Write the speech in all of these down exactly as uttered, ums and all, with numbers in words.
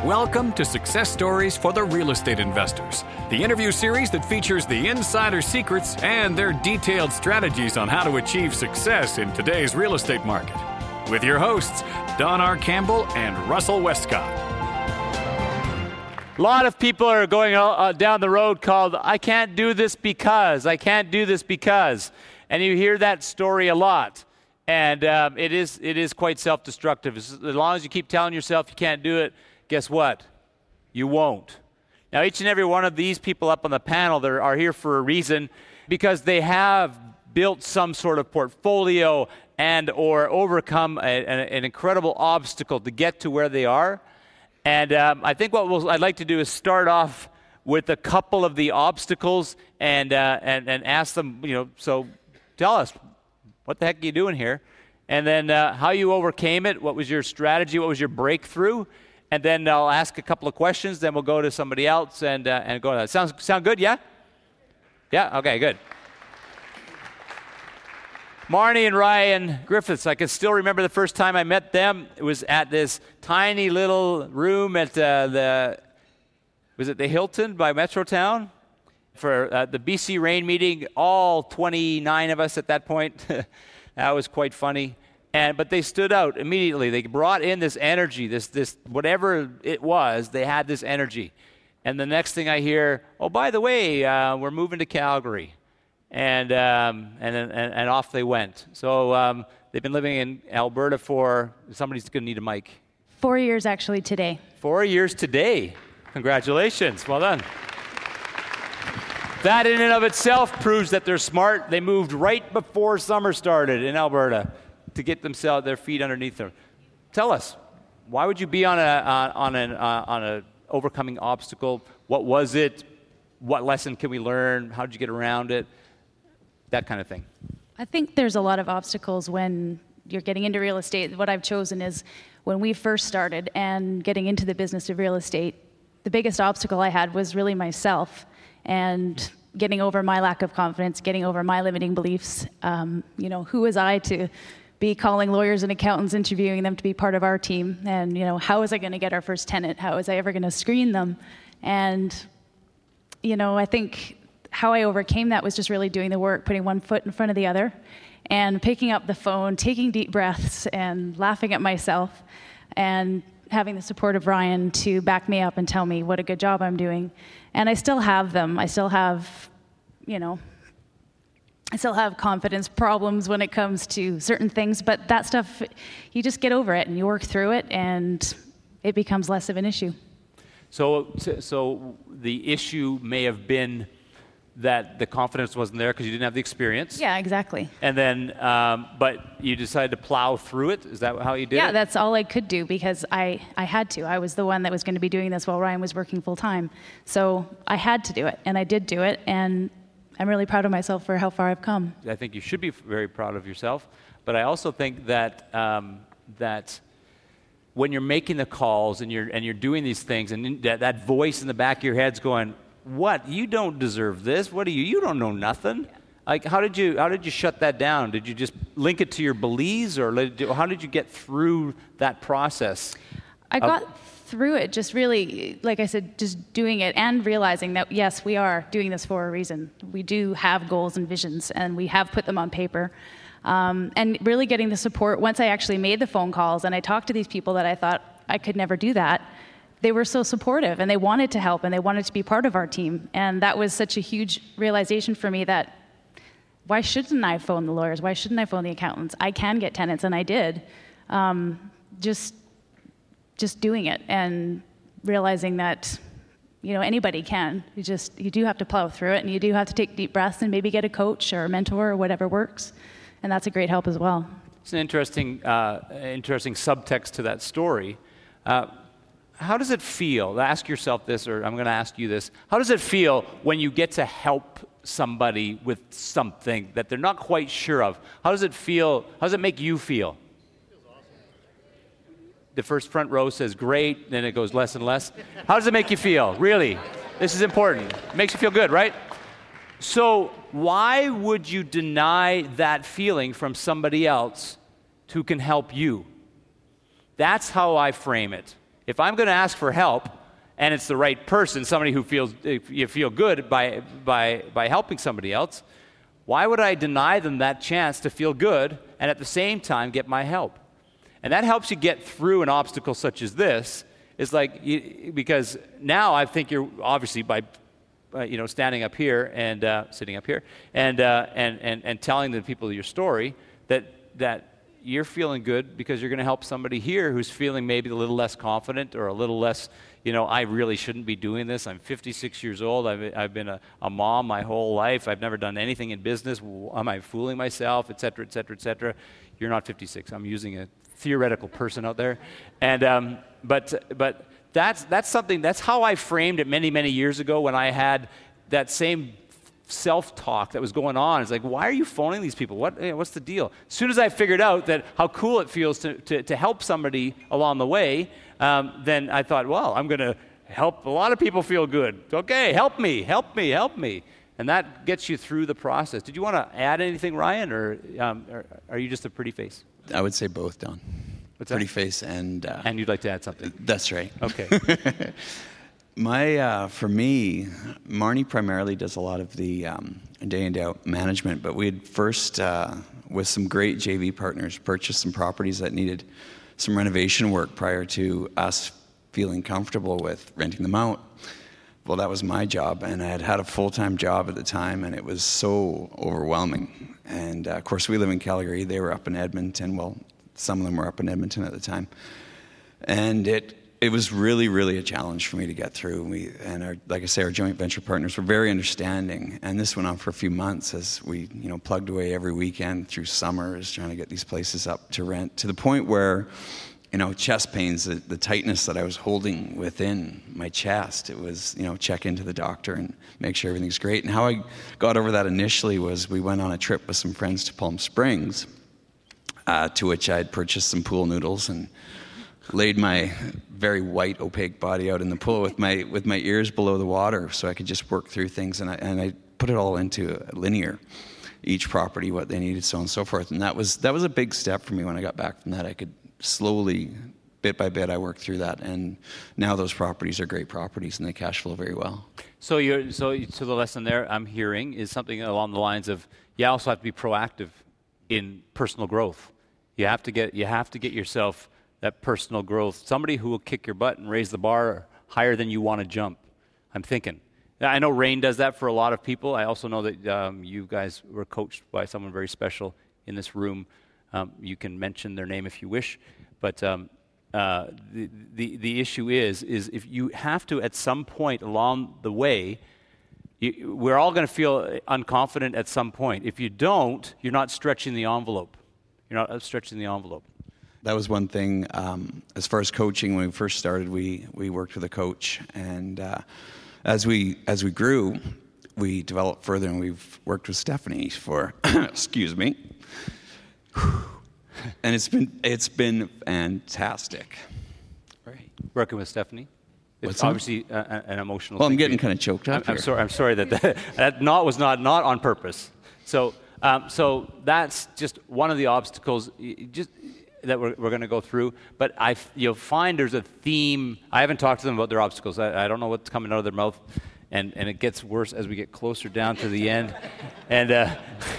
Welcome to Success Stories for the Real Estate Investors, the interview series that features the insider secrets and their detailed strategies on how to achieve success in today's real estate market. With your hosts, Don R. Campbell and Russell Westcott. A lot of people are going uh, down the road called, I can't do this because, I can't do this because. And you hear that story a lot. And um, it is it is quite self-destructive. As long as you keep telling yourself you can't do it, guess what? You won't. Now, each and every one of these people up on the panel that are here for a reason, because they have built some sort of portfolio and or overcome a, an, an incredible obstacle to get to where they are. And um, I think what we'll, I'd like to do is start off with a couple of the obstacles and, uh, and, and ask them, you know, so tell us, what the heck are you doing here? And then uh, how you overcame it, what was your strategy, what was your breakthrough? And then I'll ask a couple of questions, then we'll go to somebody else and uh, and go to that. Sounds sound good, yeah? Yeah, okay, good. Marnie and Ryan Griffiths, I can still remember the first time I met them. It was at this tiny little room at uh, the, was it the Hilton by Metrotown? For uh, the B C Rain meeting, all twenty-nine of us at that point. That was quite funny. And, but they stood out immediately. They brought in this energy, this, this whatever it was, they had this energy. And the next thing I hear, oh, by the way, uh, we're moving to Calgary. And, um, and, and, and off they went. So um, they've been living in Alberta for, somebody's going to need a mic. Four years, actually, today. Four years today. Congratulations. Well done. That in and of itself proves that they're smart. They moved right before summer started in Alberta to get themselves their feet underneath them. Tell us, why would you be on a uh, on an uh, on a overcoming obstacle? What was it? What lesson can we learn? How did you get around it? That kind of thing. I think there's a lot of obstacles when you're getting into real estate. What I've chosen is when we first started and getting into the business of real estate, the biggest obstacle I had was really myself and getting over my lack of confidence, getting over my limiting beliefs. Um, you know, who was I to be calling lawyers and accountants, interviewing them to be part of our team? And, you know, how was I going to get our first tenant? How was I ever going to screen them? And, you know, I think how I overcame that was just really doing the work, putting one foot in front of the other, and picking up the phone, taking deep breaths, and laughing at myself, and having the support of Ryan to back me up and tell me what a good job I'm doing. And I still have them. I still have, you know, I still have confidence problems when it comes to certain things, but that stuff, you just get over it and you work through it and it becomes less of an issue. So, so the issue may have been that the confidence wasn't there because you didn't have the experience. Yeah, exactly. And then, um, but you decided to plow through it? Is that how you did yeah, it? Yeah, that's all I could do because I, I had to. I was the one that was going to be doing this while Ryan was working full time. So I had to do it, and I did do it, and I'm really proud of myself for how far I've come. I think you should be very proud of yourself, but I also think that um, that when you're making the calls and you're and you're doing these things, and that, that voice in the back of your head's going, "What? You don't deserve this. What do you? You don't know nothing." Yeah. Like, how did you how did you shut that down? Did you just link it to your beliefs, or let it, how did you get through that process? I got of, through it just really, like I said, just doing it and realizing that, yes, we are doing this for a reason. We do have goals and visions, and we have put them on paper. Um, and really getting the support, once I actually made the phone calls and I talked to these people that I thought I could never do that, they were so supportive and they wanted to help and they wanted to be part of our team. And that was such a huge realization for me that why shouldn't I phone the lawyers? Why shouldn't I phone the accountants? I can get tenants, and I did. Um, just just doing it and realizing that, you know, anybody can. You just, you do have to plow through it, and you do have to take deep breaths and maybe get a coach or a mentor or whatever works. And that's a great help as well. It's an interesting, uh, interesting subtext to that story. Uh, how does it feel? Ask yourself this, or I'm going to ask you this. How does it feel when you get to help somebody with something that they're not quite sure of? How does it feel? How does it make you feel? The first front row says great, then it goes less and less. How does it make you feel? Really? This is important. It makes you feel good, right? So why would you deny that feeling from somebody else who can help you? That's how I frame it. If I'm going to ask for help, and it's the right person, somebody who feels you feel good by by by helping somebody else, why would I deny them that chance to feel good and at the same time get my help? And that helps you get through an obstacle such as this. Is like you, because now I think you're obviously by uh, you know standing up here and uh, sitting up here and uh, and and and telling the people your story that that. You're feeling good because you're going to help somebody here who's feeling maybe a little less confident or a little less, you know, I really shouldn't be doing this. I'm fifty-six years old. I've, I've been a, a mom my whole life. I've never done anything in business. Am I fooling myself, et cetera, et cetera, et cetera? You're not fifty-six. I'm using a theoretical person out there. And um, but but that's that's something, that's how I framed it many, many years ago when I had that same self-talk that was going on. It's like, why are you phoning these people? What, you know, what's the deal? As soon as I figured out that how cool it feels to, to, to help somebody along the way, um, then I thought, well, I'm going to help a lot of people feel good. Okay, help me, help me, help me. And that gets you through the process. Did you want to add anything, Ryan, or, um, or are you just a pretty face? I would say both, Don. What's that? Pretty face and... Uh, and you'd like to add something? That's right. Okay. My, uh, for me, Marnie primarily does a lot of the um, day in, day out management, but we had first, uh, with some great J V partners, purchased some properties that needed some renovation work prior to us feeling comfortable with renting them out. Well, that was my job, and I had had a full-time job at the time, and it was so overwhelming. And, uh, of course, we live in Calgary. They were up in Edmonton. Well, some of them were up in Edmonton at the time. And it... It was really, really a challenge for me to get through. We, and our, like I say, our joint venture partners were very understanding. And this went on for a few months as we, you know, plugged away every weekend through summers, trying to get these places up to rent, to the point where, you know, chest pains, the, the tightness that I was holding within my chest, it was, you know, check into the doctor and make sure everything's great. And how I got over that initially was we went on a trip with some friends to Palm Springs, uh, to which I had purchased some pool noodles and laid my very white, opaque body out in the pool with my with my ears below the water so I could just work through things. And I, and I put it all into a linear, each property, what they needed, so on and so forth. And that was that was a big step for me when I got back from that. I could slowly, bit by bit, I worked through that. And now those properties are great properties and they cash flow very well. So you're so, so the lesson there I'm hearing is something along the lines of, you also have to be proactive in personal growth. You have to get you have to get yourself that personal growth, somebody who will kick your butt and raise the bar higher than you want to jump. I'm thinking. I know Rain does that for a lot of people. I also know that um, you guys were coached by someone very special in this room. Um, you can mention their name if you wish, but um, uh, the, the the issue is is if you have to at some point along the way, you, we're all going to feel unconfident at some point. If you don't, you're not stretching the envelope. You're not stretching the envelope. That was one thing. Um, as far as coaching, when we first started, we we worked with a coach, and uh, as we as we grew, we developed further, and we've worked with Stephanie for excuse me, and it's been it's been fantastic. Right, working with Stephanie. It's What's obviously a, an emotional. Well, thing I'm getting kind of choked up. I'm, I'm here. sorry. I'm sorry that that, that not was not not on purpose. So um, so that's just one of the obstacles. Just. that we're, we're going to go through, but I, you'll find there's a theme. I haven't talked to them about their obstacles. I, I don't know what's coming out of their mouth, and, and it gets worse as we get closer down to the end. And uh,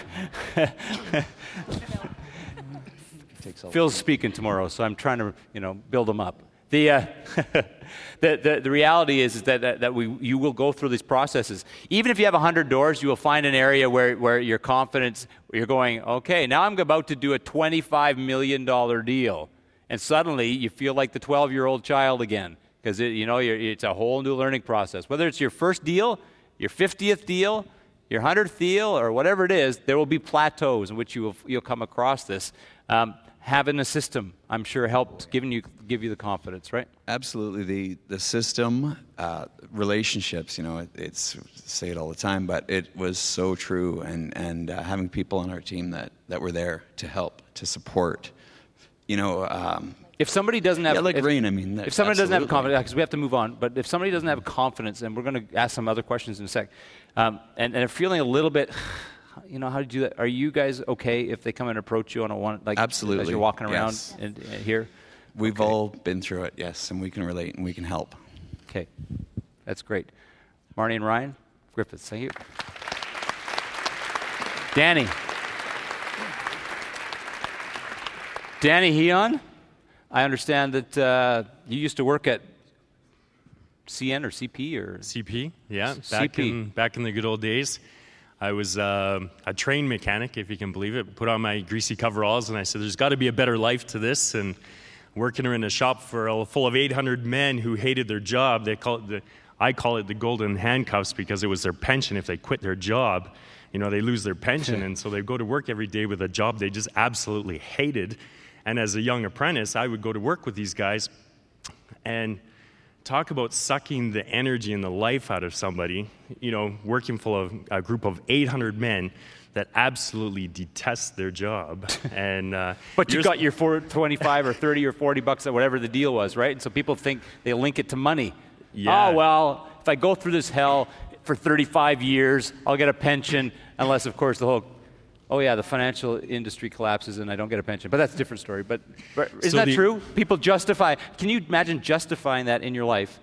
Phil's speaking tomorrow, so I'm trying to, you know, build him up. The, uh, the, the the reality is, is that, that, that we you will go through these processes. Even if you have one hundred doors, you will find an area where, where your confidence, where you're going, okay, now I'm about to do a twenty-five million dollars deal. And suddenly you feel like the twelve-year-old child again, because it, you know you're, it's a whole new learning process. Whether it's your first deal, your fiftieth deal, your hundredth deal, or whatever it is, there will be plateaus in which you will, you'll come across this. Um, Having a system, I'm sure, helped giving you give you the confidence, right? Absolutely. The the system, uh, relationships, you know, it, it's say it all the time, but it was so true. And and uh, having people on our team that, that were there to help, to support, you know. Um, if somebody doesn't have, yeah, like if, Rain, I mean, if somebody absolutely. doesn't have confidence, because we have to move on. But if somebody doesn't have confidence, and we're going to ask some other questions in a sec, um, and and they're feeling a little bit. You know, how to do that? Are you guys okay if they come and approach you on a one, like Absolutely. as you're walking around Yes. and, and here? we've Okay. all been through it, yes, and we can relate and we can help. Okay, that's great. Marnie and Ryan Griffiths, thank you. Danny. Danny Heon, I understand that uh, you used to work at C N or C P or C P, yeah. C Back P. in back in the good old days, I was uh, a train mechanic, if you can believe it. Put on my greasy coveralls, and I said, "There's got to be a better life to this." And working in a shop for a, full of eight hundred men who hated their job, they call it the I call it the golden handcuffs because it was their pension. If they quit their job, you know, they lose their pension, and so they go to work every day with a job they just absolutely hated. And as a young apprentice, I would go to work with these guys and talk about sucking the energy and the life out of somebody, you know, working full of a group of eight hundred men that absolutely detest their job. And uh, But you you're- got your four, twenty-five or thirty or forty bucks or whatever the deal was, right? And so people think they link it to money. Yeah. Oh, well, if I go through this hell for thirty-five years, I'll get a pension, unless, of course, the whole, oh, yeah, the financial industry collapses and I don't get a pension. But that's a different story. But, but isn't So that the- true? People justify, can you imagine justifying that in your life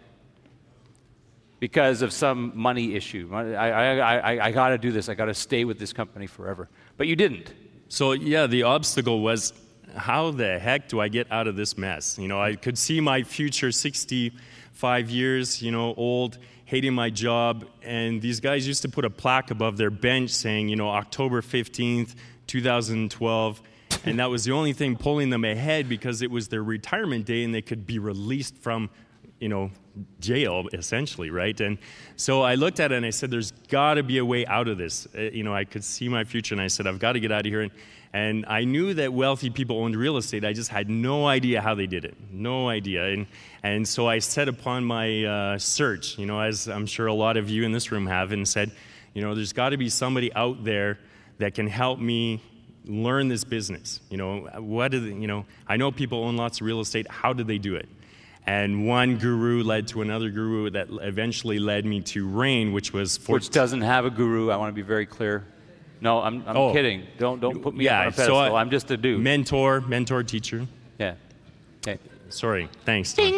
because of some money issue? I, I, I, I got to do this. I got to stay with this company forever. But you didn't. So yeah, the obstacle was, how the heck do I get out of this mess? You know, I could see my future sixty-five years, you know, old, hating my job, and these guys used to put a plaque above their bench saying, you know, October fifteenth, two thousand twelve, and that was the only thing pulling them ahead because it was their retirement day and they could be released from, you know, jail, essentially, right? And so I looked at it and I said, there's got to be a way out of this. Uh, you know, I could see my future, and I said, I've got to get out of here. And, and I knew that wealthy people owned real estate. I just had no idea how they did it. No idea. And, and so I set upon my uh, search, you know, as I'm sure a lot of you in this room have, and said, you know, there's got to be somebody out there that can help me learn this business. You know, what do they, you know, I know people own lots of real estate. How did they do it? And one guru led to another guru that eventually led me to Rain, which was for Which doesn't have a guru. I want to be very clear. No, I'm, I'm Oh. kidding. Don't don't put me Yeah, up on a so pedestal. I- I'm just a dude. mentor, mentor, teacher. Yeah. Okay. Sorry, thanks. Tom.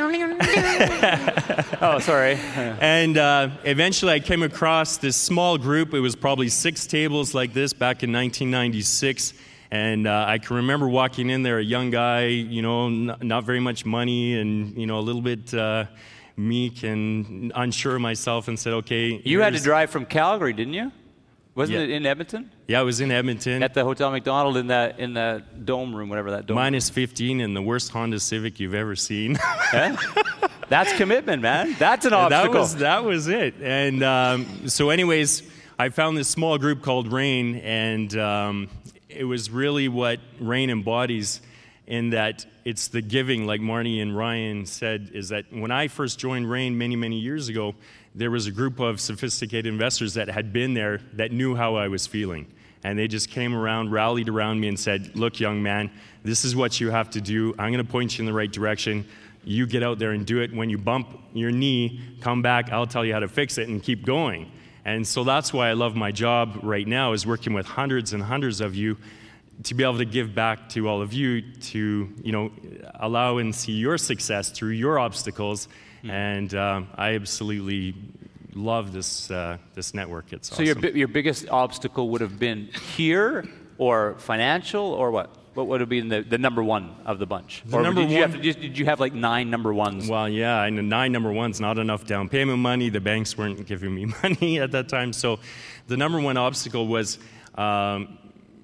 Oh, sorry. And uh, eventually I came across this small group. It was probably six tables like this back in nineteen ninety-six. And uh, I can remember walking in there, a young guy, you know, n- not very much money and, you know, a little bit uh, meek and unsure of myself, and said, okay. You had to here's- drive from Calgary, didn't you? Wasn't Yeah. it in Edmonton? Yeah, I was in Edmonton. At the Hotel McDonald in that in the dome room, whatever that dome. Minus fifteen in the worst Honda Civic you've ever seen. Eh? That's commitment, man. That's an that obstacle. was that was it. And um, so, anyways, I found this small group called Rain, and um, it was really what Rain embodies, in that it's the giving, like Marnie and Ryan said, is that when I first joined Rain many, many years ago, there was a group of sophisticated investors that had been there that knew how I was feeling. And they just came around, rallied around me and said, look, young man, this is what you have to do. I'm going to point you in the right direction. You get out there and do it. When you bump your knee, come back, I'll tell you how to fix it, and keep going. And so that's why I love my job right now, is working with hundreds and hundreds of you, to be able to give back to all of you, to, you know, allow and see your success through your obstacles. Mm. And um, I absolutely love this uh, this network. It's so awesome. your bi- your biggest obstacle would have been here, or financial, or what? What would have been the, the number one of the bunch? The or number did you one- have to, just, did you have like nine number ones? Well, yeah, and nine number one's not enough down payment money. The banks weren't giving me money at that time. So the number one obstacle was um,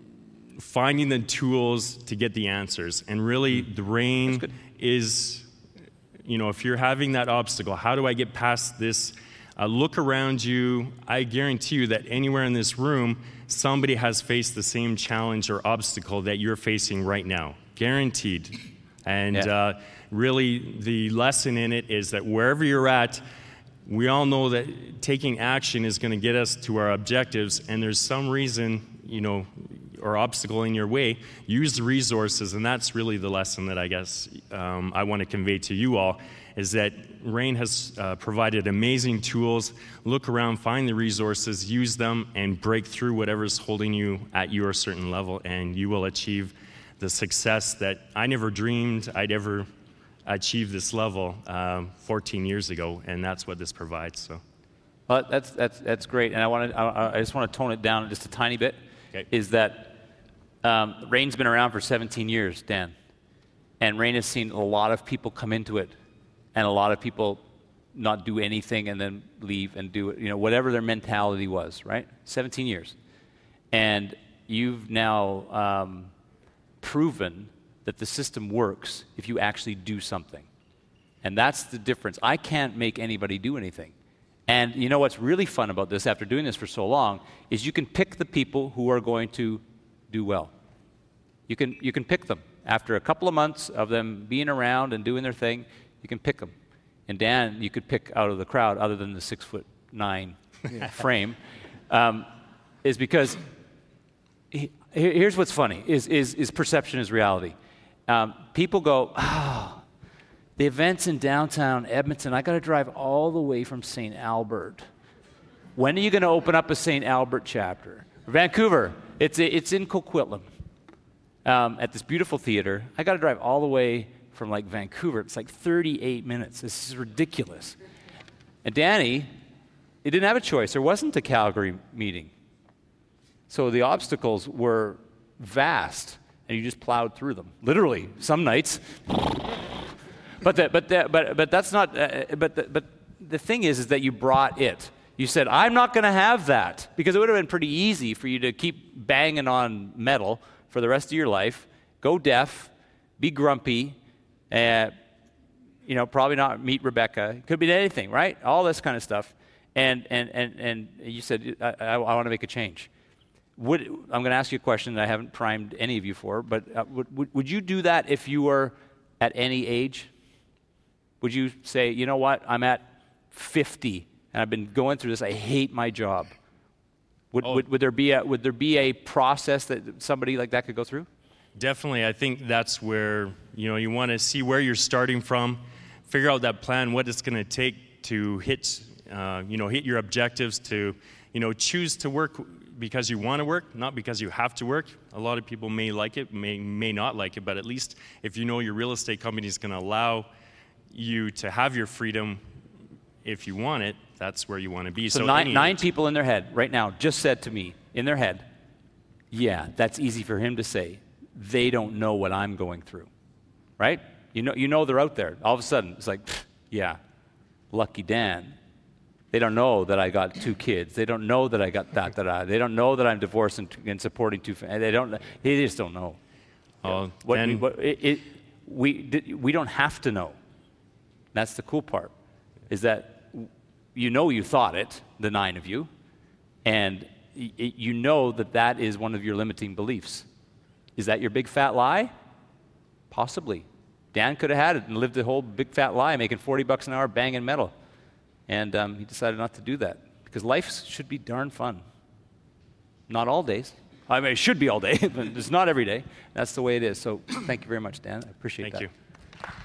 finding the tools to get the answers. And really, the Rain is, you know, if you're having that obstacle, how do I get past this? Uh, look around you. I guarantee you that anywhere in this room, somebody has faced the same challenge or obstacle that you're facing right now. Guaranteed. And Yeah. uh, really, the lesson in it is that wherever you're at, we all know that taking action is going to get us to our objectives, and there's some reason, you know, or obstacle in your way. Use the resources, and that's really the lesson that I guess um, I want to convey to you all, is that Rain has uh, provided amazing tools. Look around, find the resources, use them, and break through whatever's holding you at your certain level, and you will achieve the success that I never dreamed I'd ever achieve this level um, fourteen years ago, and that's what this provides. So, well, that's that's that's great, and I want to I, I just want to tone it down just a tiny bit. Okay. Is that um, Rain's been around for seventeen years, Dan, and Rain has seen a lot of people come into it, and a lot of people not do anything and then leave and do it, you know, whatever their mentality was, right? seventeen years, and you've now um, proven that the system works if you actually do something. And that's the difference. I can't make anybody do anything. And you know what's really fun about this, after doing this for so long, is you can pick the people who are going to do well. You can, you can pick them. After a couple of months of them being around and doing their thing, you can pick them. And Dan, you could pick out of the crowd, other than the six foot nine frame, um, is because he, here's what's funny, is, is, is perception is reality. Um, people go, oh, the events in downtown Edmonton, I got to drive all the way from Saint Albert. When are you going to open up a Saint Albert chapter? Vancouver, it's, it's in Coquitlam um, at this beautiful theater. I got to drive all the way from like Vancouver. It's like thirty-eight minutes. This is ridiculous. And Danny, he didn't have a choice. There wasn't a Calgary meeting. So the obstacles were vast. And you just plowed through them, literally. Some nights, but the, but the, but but that's not. Uh, but the, but the thing is, is that you brought it. You said, "I'm not going to have that," because it would have been pretty easy for you to keep banging on metal for the rest of your life, go deaf, be grumpy, uh, you know, probably not meet Rebecca. It could be anything, right? All this kind of stuff. And and and and you said, "I, I, I want to make a change." Would, I'm going to ask you a question that I haven't primed any of you for, but uh, would, would, would you do that if you were at any age? Would you say, you know what, I'm at fifty, and I've been going through this, I hate my job. Would, oh. would, would, there be a, would there be a process that somebody like that could go through? Definitely. I think that's where, you know, you want to see where you're starting from, figure out that plan, what it's going to take to hit, uh, you know, hit your objectives, to, you know, choose to work because you want to work, not because you have to work. A lot of people may like it, may may not like it, but at least if you know your real estate company is going to allow you to have your freedom if you want it, that's where you want to be. So, so nine, nine people in their head right now just said to me, in their head, yeah, that's easy for him to say. They don't know what I'm going through, right? You know, you know they're out there. All of a sudden, it's like, yeah, lucky Dan. They don't know that I got two kids. They don't know that I got that, that I. They don't know that I'm divorced and, and supporting two families. They don't. They just don't know. Oh, what and we, what, it, it, we, we don't have to know. That's the cool part, is that you know you thought it, the nine of you, and y- you know that that is one of your limiting beliefs. Is that your big fat lie? Possibly. Dan could have had it and lived the whole big fat lie, making forty bucks an hour, banging metal. And um, he decided not to do that, because life should be darn fun. Not all days. I mean, it should be all day, but it's not every day. That's the way it is. So thank you very much, Dan. I appreciate Thank that. Thank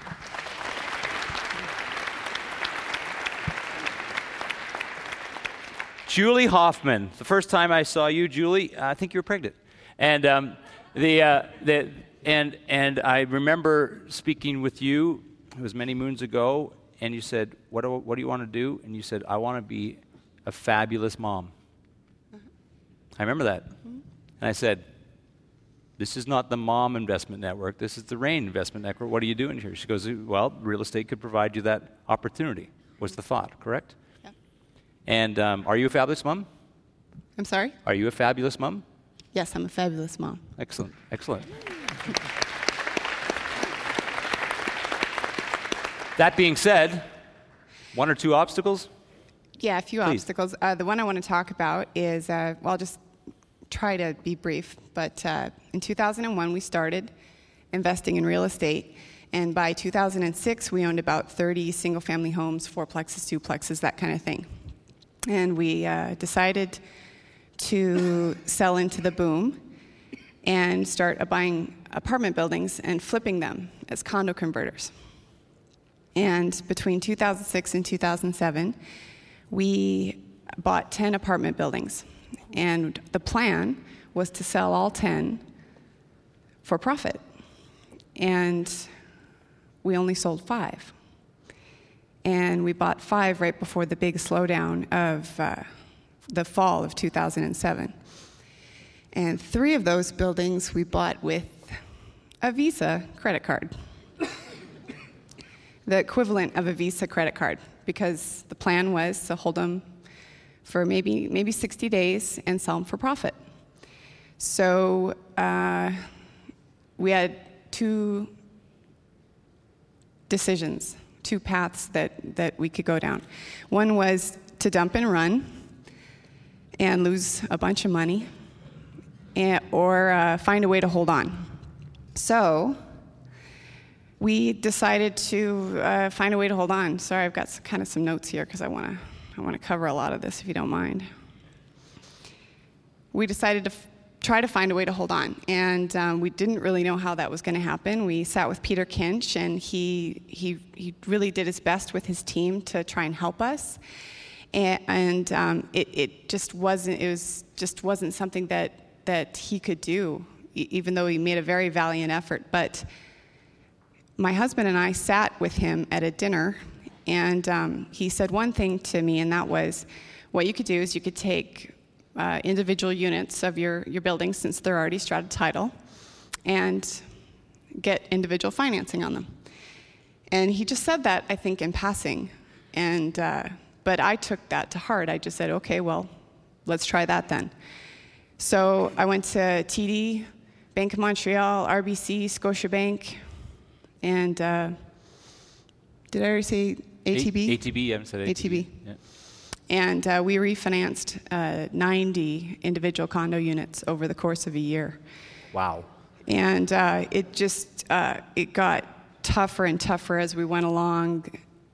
you. Julie Hoffman. The first time I saw you, Julie, I think you were pregnant. And um, the uh, the and and I remember speaking with you. It was many moons ago. And you said, what do, what do you want to do? And you said, I want to be a fabulous mom. Uh-huh. I remember that. Mm-hmm. And I said, this is not the Mom Investment Network. This is the Rain Investment Network. What are you doing here? She goes, well, real estate could provide you that opportunity, was the thought, correct? Yeah. And um, are you a fabulous mom? I'm sorry? Are you a fabulous mom? Yes, I'm a fabulous mom. Excellent, excellent. That being said, one or two obstacles? Yeah, a few Please. obstacles. Uh, the one I want to talk about is, uh, well, I'll just try to be brief, but uh, in two thousand one we started investing in real estate, and by two thousand six we owned about thirty single-family homes, fourplexes, duplexes, that kind of thing. And we uh, decided to sell into the boom and start uh, buying apartment buildings and flipping them as condo converters. And between two thousand six and two thousand seven, we bought ten apartment buildings. And the plan was to sell all ten for profit. and we only sold five. And we bought five right before the big slowdown of uh, the fall of two thousand seven. And three of those buildings we bought with a Visa credit card. The equivalent of a Visa credit card, because the plan was to hold them for maybe maybe sixty days and sell them for profit. So uh, we had two decisions, two paths that, that we could go down. One was to dump and run and lose a bunch of money, and, or uh, find a way to hold on. So we decided to uh, find a way to hold on. Sorry, I've got some, kind of some notes here because I want to I want to cover a lot of this, if you don't mind. We decided to f- try to find a way to hold on, and um, we didn't really know how that was going to happen. We sat with Peter Kinch, and he he he really did his best with his team to try and help us. And, and um, it it just wasn't it was just wasn't something that that he could do, e- even though he made a very valiant effort. But my husband and I sat with him at a dinner, and um, he said one thing to me, and that was, what you could do is you could take uh, individual units of your, your building, since they're already strata title, and get individual financing on them. And he just said that, I think, in passing. And uh, but I took that to heart. I just said, okay, well, let's try that then. So I went to T D, Bank of Montreal, R B C, Scotiabank, and uh, did I already say A T B? A T B, I haven't said A T B. A T B. Yeah. And uh, we refinanced uh, ninety individual condo units over the course of a year. Wow. And uh, it just, uh, it got tougher and tougher as we went along.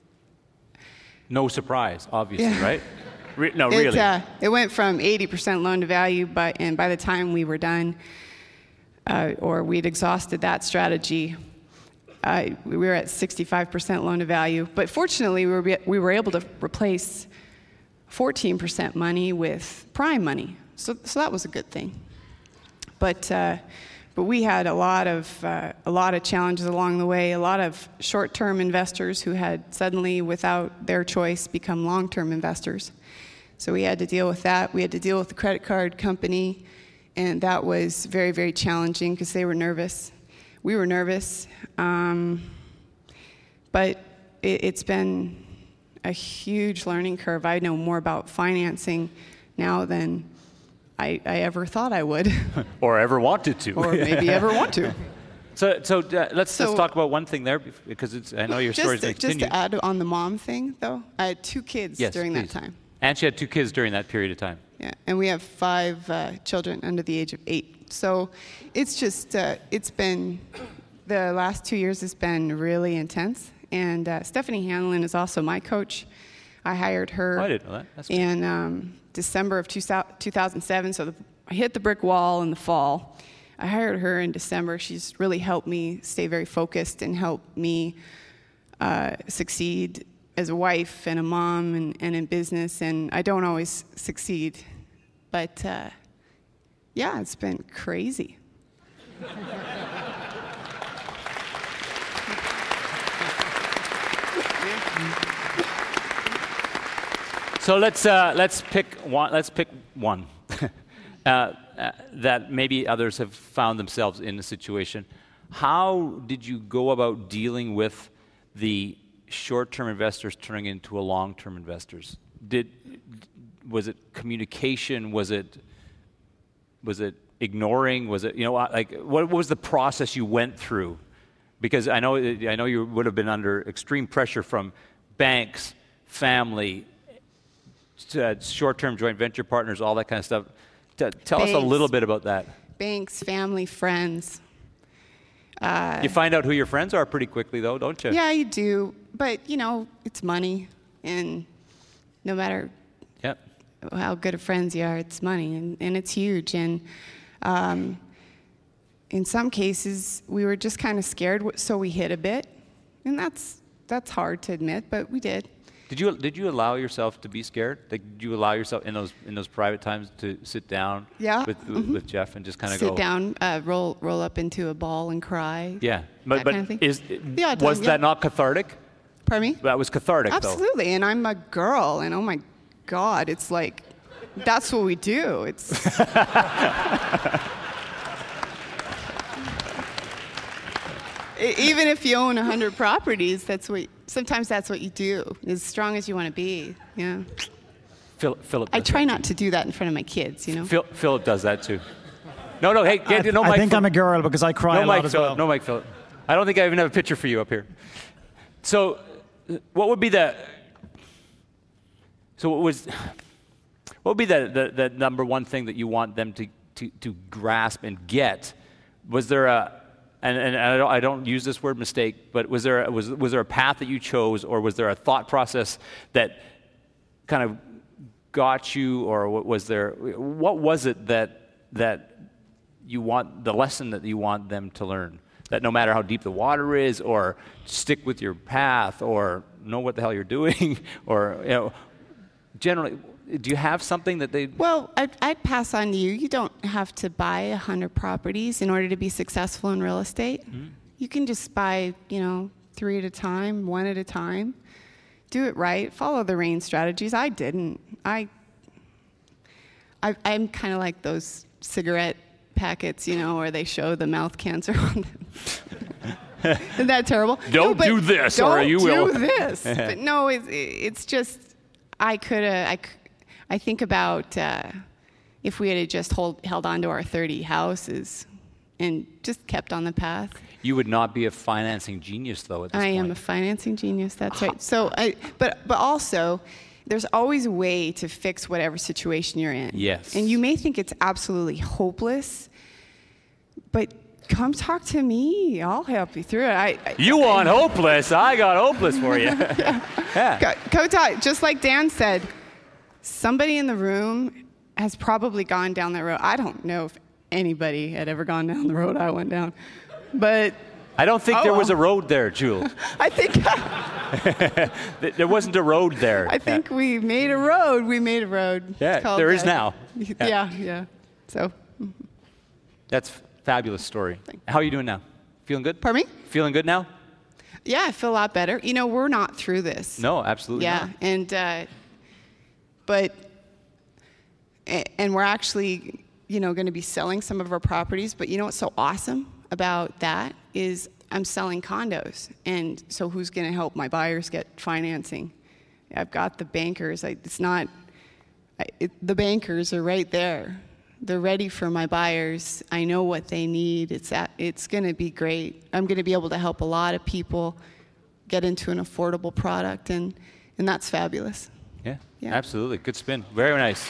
No surprise, obviously, Yeah. right? Re- no, It, really. uh, it went from eighty percent loan to value, but and by the time we were done, uh, or we'd exhausted that strategy, uh, we were at sixty-five percent loan to value. But fortunately, we were we were able to replace fourteen percent money with prime money, so so that was a good thing. But uh, but we had a lot of uh, a lot of challenges along the way. A lot of short-term investors who had suddenly, without their choice, become long-term investors. So we had to deal with that. We had to deal with the credit card company, and that was very, very challenging because they were nervous. We were nervous, um, but it, it's been a huge learning curve. I know more about financing now than I, I ever thought I would, Or ever wanted to. or maybe ever want to. So, so uh, let's So- just talk about one thing there, because it's, I know your story's Just, going to, to just continue. to add on the mom thing, though, I had two kids Yes, during please. that time. And she had two kids during that period of time. Yeah, and we have five uh, children under the age of eight. So it's just, uh, it's been, the last two years has been really intense. And uh, Stephanie Hanlon is also my coach. I hired her Oh, I didn't know that. That's good. in um, December of two thousand seven. So the, I hit the brick wall in the fall. I hired her in December. She's really helped me stay very focused and help me uh, succeed as a wife and a mom and, and in business. And I don't always succeed. But uh, yeah, it's been crazy. So let's uh, let's pick one. Let's pick one uh, uh, that maybe others have found themselves in a situation. How did you go about dealing with the short-term investors turning into a long-term investors? Did was it communication? Was it was it ignoring? Was it you know like what was the process you went through? Because I know I know you would have been under extreme pressure from banks, family, uh, short-term joint venture partners, all that kind of stuff. T- tell us a Banks. little bit about that. Banks, family, friends. You find out who your friends are pretty quickly, though, don't you? Yeah, you do. But, you know, it's money. And no matter Yep. how good of friends you are, it's money. And, and it's huge. And um, in some cases, we were just kind of scared, so we hid a bit. And that's that's hard to admit, but we did. Did you did you allow yourself to be scared? Like, did you allow yourself in those in those private times to sit down Yeah. with Mm-hmm. with Jeff and just kind of Sit go down, uh, roll roll up into a ball and cry. Yeah, but That but kind of thing. is The odd was time, that yeah. not cathartic? Pardon me? That was cathartic, though. Absolutely, and I'm a girl, and oh my God, it's like, that's what we do. It's E- even if you own a hundred properties, that's what. Sometimes that's what you do. As strong as you want to be, yeah. Philip, Philip. I does try that not to do that in front of my kids, you know. too. Phil, Philip does that too. No, no, hey, get, I, no I mic. think Phil- I'm a girl because I cry no a lot mic, as Philip. well. No mic, Philip. I don't think I even have a picture for you up here. So, uh, what would be the? So what was? What would be the, the, the number one thing that you want them to, to, to grasp and get? Was there a, and, and I, don't, I don't use this word mistake, but was there, a, was, was there a path that you chose, or was there a thought process that kind of got you, or what was there, what was it that, that you want, the lesson that you want them to learn? That no matter how deep the water is, or stick with your path, or know what the hell you're doing, or, you know, generally, do you have something that they... Well, I'd, I'd pass on to you. You don't have to buy a hundred properties in order to be successful in real estate. Mm-hmm. You can just buy, you know, three at a time, one at a time. Do it right. Follow the RAIN strategies. I didn't. I, I I'm kind of like those cigarette packets, you know, where they show the mouth cancer on them. Isn't that terrible? Don't no, do this, don't or you will. do this. But no, it's, it's just... I could have, I, I think about uh, if we had just hold, held on to our thirty houses and just kept on the path. You would not be a financing genius, though, at this I point. am a financing genius, that's right. So, I, but, but also, there's always a way to fix whatever situation you're in. Yes. And you may think it's absolutely hopeless, but come talk to me. I'll help you through it. I, I, You want hopeless? I got hopeless for you. yeah. Yeah. Go, go talk. Just like Dan said, somebody in the room has probably gone down that road. I don't know if anybody had ever gone down the road I went down, but I don't think oh, there was a well. road there, Jewel. I think There wasn't a road there. I think we made a road. We made a road. Yeah, It's called there is that. now. Yeah, Yeah. yeah. So, That's a fabulous story. How are you doing now? Feeling good? pardon me? Feeling good now? Yeah, I feel a lot better. You know, we're not through this. No, absolutely Yeah, not. and uh, but a- and we're actually, you know, going to be selling some of our properties. But you know what's so awesome about that is I'm selling condos, and so who's going to help my buyers get financing? I've got the bankers. I, it's not I, it, the bankers are right there. They're ready for my buyers. I know what they need. It's at, it's going to be great. I'm going to be able to help a lot of people get into an affordable product, and and that's fabulous. Yeah, Yeah. absolutely. Good spin. Very nice.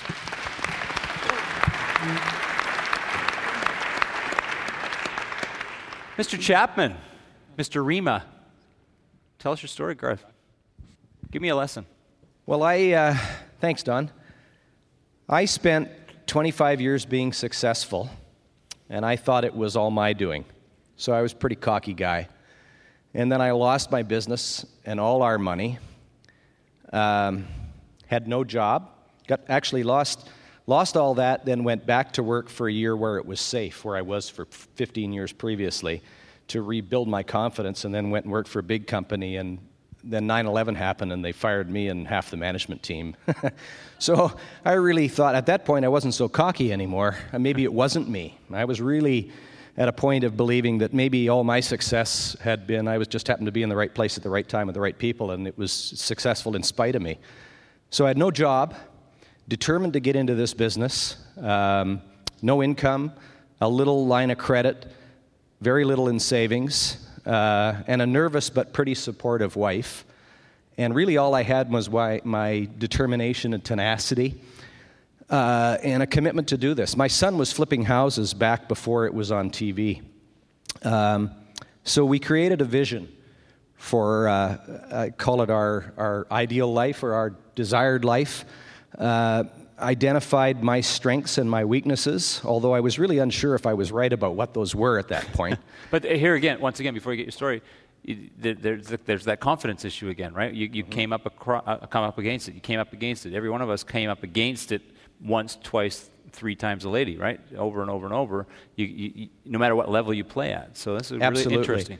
Mister Chapman, Mister Rima, tell us your story, Garth. Give me a lesson. Well, I, uh, thanks, Don. I spent twenty-five years being successful, and I thought it was all my doing. So I was a pretty cocky guy. And then I lost my business and all our money, um, had no job, got actually lost, lost all that, then went back to work for a year where it was safe, where I was for fifteen years previously, to rebuild my confidence, and then went and worked for a big company, and then nine eleven happened, and they fired me and half the management team. So I really thought, at that point, I wasn't so cocky anymore. Maybe it wasn't me. I was really at a point of believing that maybe all my success had been, I was just happened to be in the right place at the right time with the right people, and it was successful in spite of me. So I had no job, determined to get into this business, um, no income, a little line of credit, very little in savings, uh, and a nervous but pretty supportive wife. And really all I had was my, my determination and tenacity uh, and a commitment to do this. My son was flipping houses back before it was on T V. Um, so we created a vision for, uh, I call it our, our ideal life or our desired life. Uh, identified my strengths and my weaknesses, although I was really unsure if I was right about what those were at that point. But here again, once again, before you get your story, you, there, there's, there's that confidence issue again, right? You, you mm-hmm. came up acro- uh, come up against it. You came up against it. Every one of us came up against it once, twice, three times a lady, right? Over and over and over. You, you, you, no matter what level you play at. So this is Absolutely. really interesting.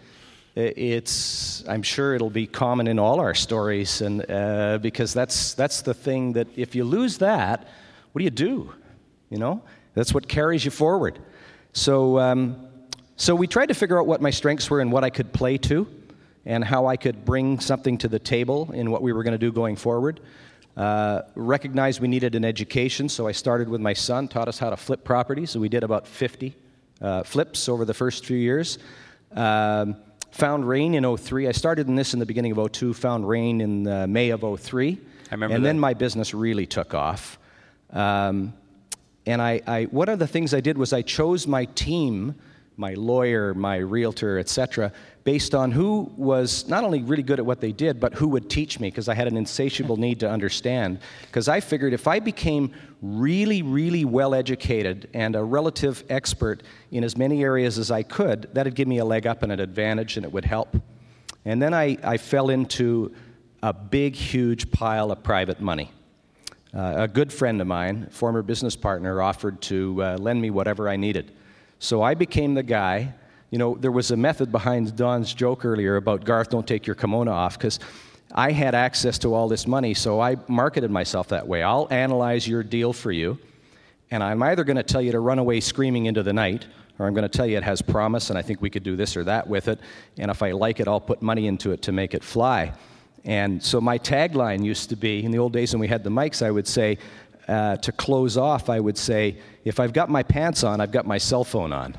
It's, I'm sure it'll be common in all our stories, and uh, because that's that's the thing that if you lose that, what do you do? You know, that's what carries you forward. So, um, so we tried to figure out what my strengths were and what I could play to, and how I could bring something to the table in what we were going to do going forward. Uh, recognized we needed an education, so I started with my son, taught us how to flip properties. So we did about fifty uh, flips over the first few years. Um, Found rain in oh three. I started in this in the beginning of oh two, found rain in uh, May of oh three. I remember And that. then my business really took off. Um, and I, I, one of the things I did was I chose my team, my lawyer, my realtor, et cetera, based on who was not only really good at what they did, but who would teach me, because I had an insatiable need to understand. Because I figured if I became really, really well-educated and a relative expert in as many areas as I could, that'd give me a leg up and an advantage, and it would help. And then I, I fell into a big, huge pile of private money. Uh, a good friend of mine, former business partner, offered to uh, lend me whatever I needed. So I became the guy. You know, there was a method behind Don's joke earlier about, Garth, don't take your kimono off, because I had access to all this money, so I marketed myself that way. I'll analyze your deal for you, and I'm either going to tell you to run away screaming into the night, or I'm going to tell you it has promise, and I think we could do this or that with it, and if I like it, I'll put money into it to make it fly. And so my tagline used to be, in the old days when we had the mics, I would say, uh, to close off, I would say, if I've got my pants on, I've got my cell phone on.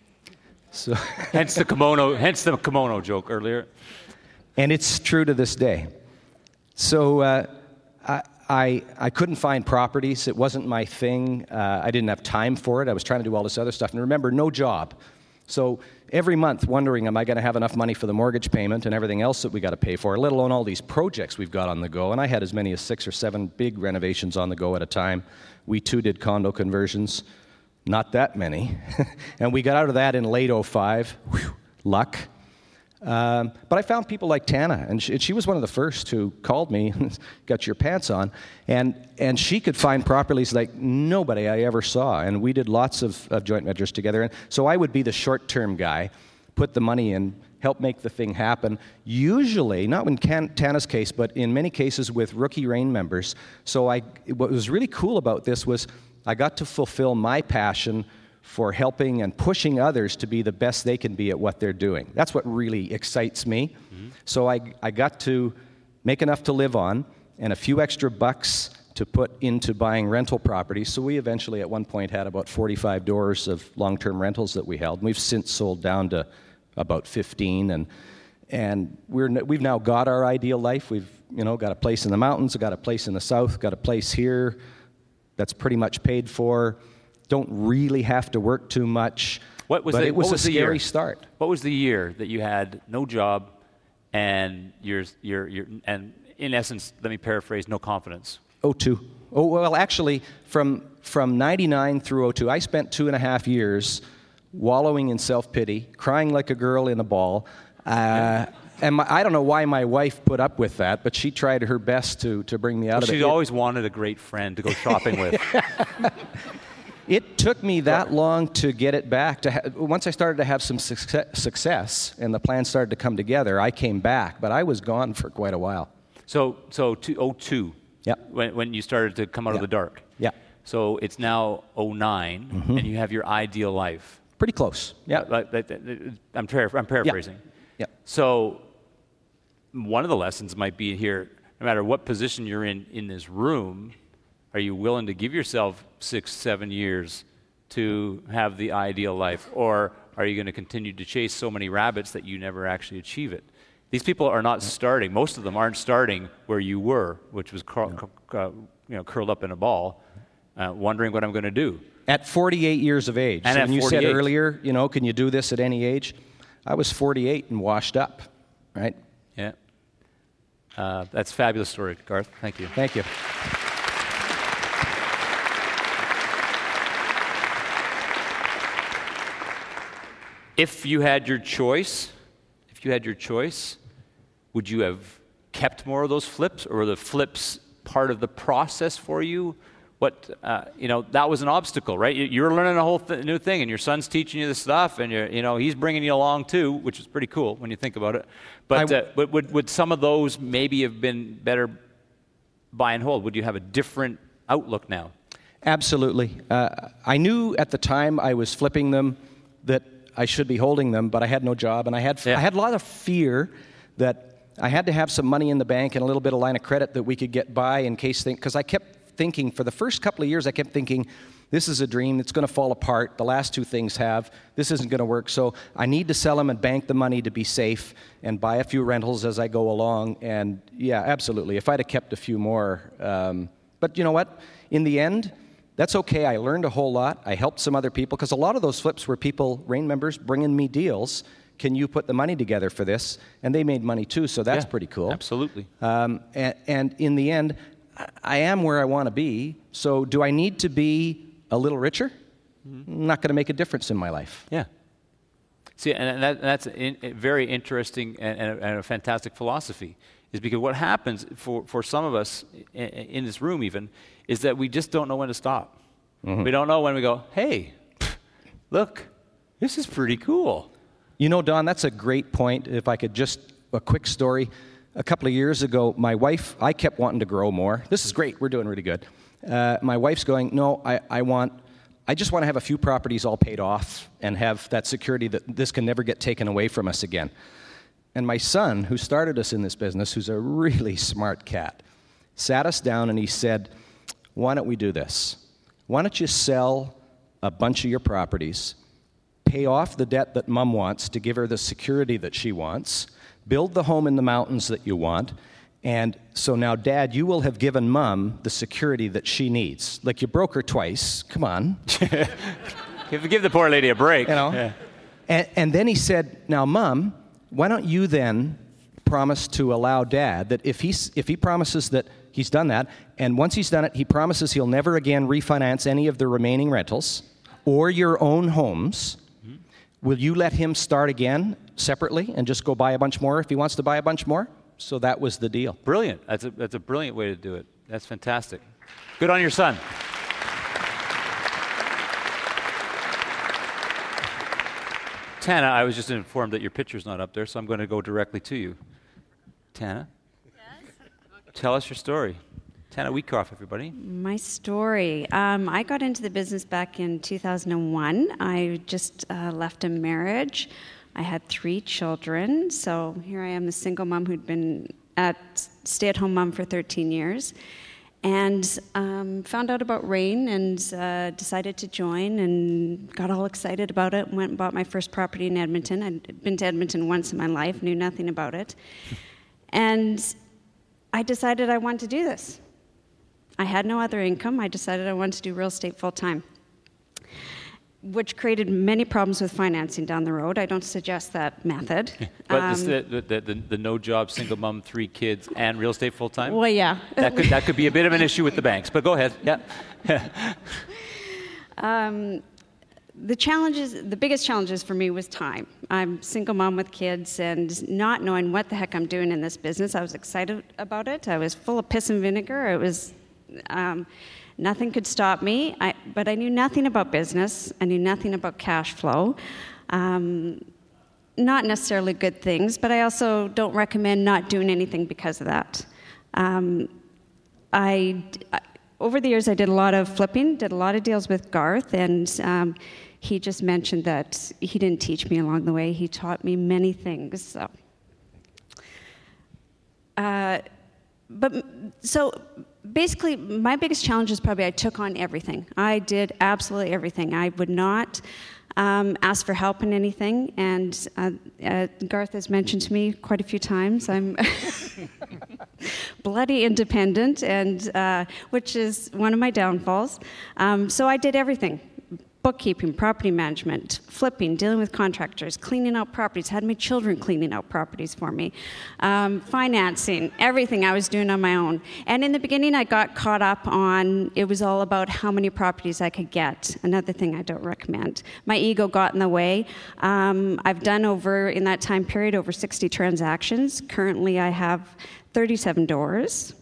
So hence the kimono, hence the kimono joke earlier. And it's true to this day. So uh, I, I, I couldn't find properties. It wasn't my thing. Uh, I didn't have time for it. I was trying to do all this other stuff. And remember, no job. So every month wondering, am I going to have enough money for the mortgage payment and everything else that we got to pay for, let alone all these projects we've got on the go. And I had as many as six or seven big renovations on the go at a time. We too did condo conversions. Not that many. And we got out of that in late oh five. Whew, luck. Um, but I found people like Tana, and she, she was one of the first who called me, got your pants on, and and she could find properties like nobody I ever saw, and we did lots of, of joint ventures together. And so I would be the short-term guy, put the money in, help make the thing happen, usually, not in Can- Tana's case, but in many cases with rookie REIN members. So I, what was really cool about this was I got to fulfill my passion for helping and pushing others to be the best they can be at what they're doing. That's what really excites me. Mm-hmm. So I, I got to make enough to live on and a few extra bucks to put into buying rental properties. So we eventually at one point had about forty-five doors of long-term rentals that we held. And we've since sold down to about fifteen. And and we're, we've now got our ideal life. We've you know got a place in the mountains, got a place in the south, got a place here that's pretty much paid for. Don't really have to work too much. What was but the, it was, what was a the scary year? start. What was the year that you had no job and you're, you're, you're, and in essence, let me paraphrase, no confidence? oh two. Oh, well, actually, from from ninety-nine through oh two, I spent two and a half years wallowing in self-pity, crying like a girl in a ball. Uh, and my, I don't know why my wife put up with that, but she tried her best to, to bring me out well, of it. She's always wanted a great friend to go shopping with. It took me that long to get it back. To ha- once I started to have some success, success and the plan started to come together, I came back, but I was gone for quite a while. So, so oh two, yeah. when, when you started to come out yeah. of the dark. Yeah. So it's now oh nine, mm-hmm. and you have your ideal life. Pretty close. Yeah. I'm, par- I'm paraphrasing. Yeah. yeah. So one of the lessons might be here, no matter what position you're in in this room, are you willing to give yourself six, seven years to have the ideal life? Or are you going to continue to chase so many rabbits that you never actually achieve it? These people are not starting. Most of them aren't starting where you were, which was cur- cu- uh, you know, curled up in a ball, uh, wondering what I'm going to do. At forty-eight years of age. And so at when you forty-eight. said earlier, you know, can you do this at any age? I was forty-eight and washed up, right? Yeah. Uh, that's a fabulous story, Garth. Thank you. Thank you. If you had your choice, if if you had your choice, would you have kept more of those flips, or were the flips part of the process for you? What, uh, you know, that was an obstacle, right? You, you're learning a whole th- new thing, and your son's teaching you this stuff, and you're, you know, he's bringing you along too, which is pretty cool when you think about it. But, w- uh, but would, would some of those maybe have been better buy and hold? Would you have a different outlook now? Absolutely. Uh, I knew at the time I was flipping them that I should be holding them, but I had no job, and I had Yeah. I had a lot of fear that I had to have some money in the bank and a little bit of line of credit that we could get by in case things, because I kept thinking for the first couple of years, I kept thinking, this is a dream, it's going to fall apart. The last two things have. This isn't going to work. So I need to sell them and bank the money to be safe and buy a few rentals as I go along. And yeah, absolutely. If I'd have kept a few more. Um, but you know what? In the end, that's okay. I learned a whole lot. I helped some other people, because a lot of those flips were people, REIN members, bringing me deals. Can you put the money together for this? And they made money too, so that's Yeah, pretty cool. Absolutely. Um, and, and in the end, I am where I want to be. So do I need to be a little richer? Mm-hmm. Not going to make a difference in my life. Yeah. See, and, and, that, and that's a, a very interesting and, and, a, and a fantastic philosophy, is because what happens for, for some of us in, in this room even is that we just don't know when to stop. Mm-hmm. We don't know when we go, hey, look, this is pretty cool. You know, Don, that's a great point. If I could just, a quick story. A couple of years ago, my wife, I kept wanting to grow more. This is great. We're doing really good. Uh, my wife's going, no, I, I want, I just want to have a few properties all paid off and have that security that this can never get taken away from us again. And my son, who started us in this business, who's a really smart cat, sat us down and he said, why don't we do this? Why don't you sell a bunch of your properties, pay off the debt that Mom wants to give her the security that she wants, build the home in the mountains that you want, and so now, Dad, you will have given Mom the security that she needs. Like, you broke her twice. Come on. give, give the poor lady a break. You know? Yeah. And, and then he said, now, Mom, why don't you then promise to allow Dad that if he's, if he promises that he's done that, and once he's done it, he promises he'll never again refinance any of the remaining rentals or your own homes, mm-hmm. will you let him start again separately and just go buy a bunch more if he wants to buy a bunch more? So that was the deal. Brilliant. That's a, that's a brilliant way to do it. That's fantastic. Good on your son. Tana, I was just informed that your picture's not up there, so I'm going to go directly to you. Tana? Yes? Tell us your story. Tana Wheatcroft, everybody. My story. Um, I got into the business back in two thousand one. I just uh, left a marriage. I had three children, so here I am, a single mom who'd been at stay-at-home mom for thirteen years, and um, found out about REIN and uh, decided to join and got all excited about it, went and bought my first property in Edmonton. I'd been to Edmonton once in my life, knew nothing about it, and I decided I wanted to do this. I had no other income. I decided I wanted to do real estate full-time, which created many problems with financing down the road. I don't suggest that method. But um, this, the, the, the, the no job, single mom, three kids, and real estate full time? Well, yeah. That could, that could be a bit of an issue with the banks, but go ahead. Yeah. um, the challenges, the biggest challenges for me was time. I'm a single mom with kids and not knowing what the heck I'm doing in this business. I was excited about it. I was full of piss and vinegar. It was... Um, Nothing could stop me, I, but I knew nothing about business. I knew nothing about cash flow. Um, not necessarily good things, but I also don't recommend not doing anything because of that. Um, I, I, over the years, I did a lot of flipping, did a lot of deals with Garth, and um, he just mentioned that he didn't teach me along the way. He taught me many things. So, uh, but so. Basically, my biggest challenge is probably I took on everything. I did absolutely everything. I would not um, ask for help in anything, and uh, uh, Garth has mentioned to me quite a few times, I'm bloody independent, and uh, which is one of my downfalls. Um, so I did everything. bookkeeping, property management, flipping, dealing with contractors, cleaning out properties, had my children cleaning out properties for me, um, financing, everything I was doing on my own. And in the beginning, I got caught up on, it was all about how many properties I could get, another thing I don't recommend. My ego got in the way. Um, I've done over, in that time period, over sixty transactions. Currently, I have thirty-seven doors.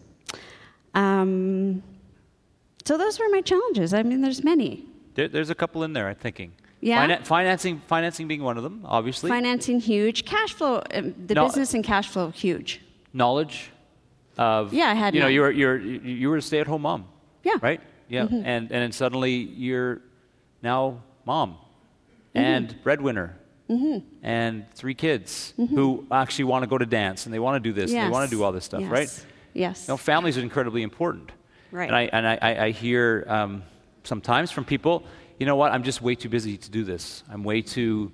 Um, so those were my challenges. I mean, there's many. There, there's a couple in there, I'm thinking. Yeah. Finan- financing, financing being one of them, obviously. Financing, huge. Cash flow, um, the No- business and cash flow, huge. Knowledge of, Yeah, I had you know, none. you were, you're, you were a stay-at-home mom. Yeah. Right? Yeah. Mm-hmm. And, and then suddenly you're now mom Mm-hmm. and breadwinner mm-hmm. and three kids mm-hmm. who actually want to go to dance and they want to do this Yes. and they want to do all this stuff, Yes. right? Yes. You know, families are incredibly important. Right. And I, and I, I I hear um, sometimes from people, you know what, I'm just way too busy to do this. I'm way too,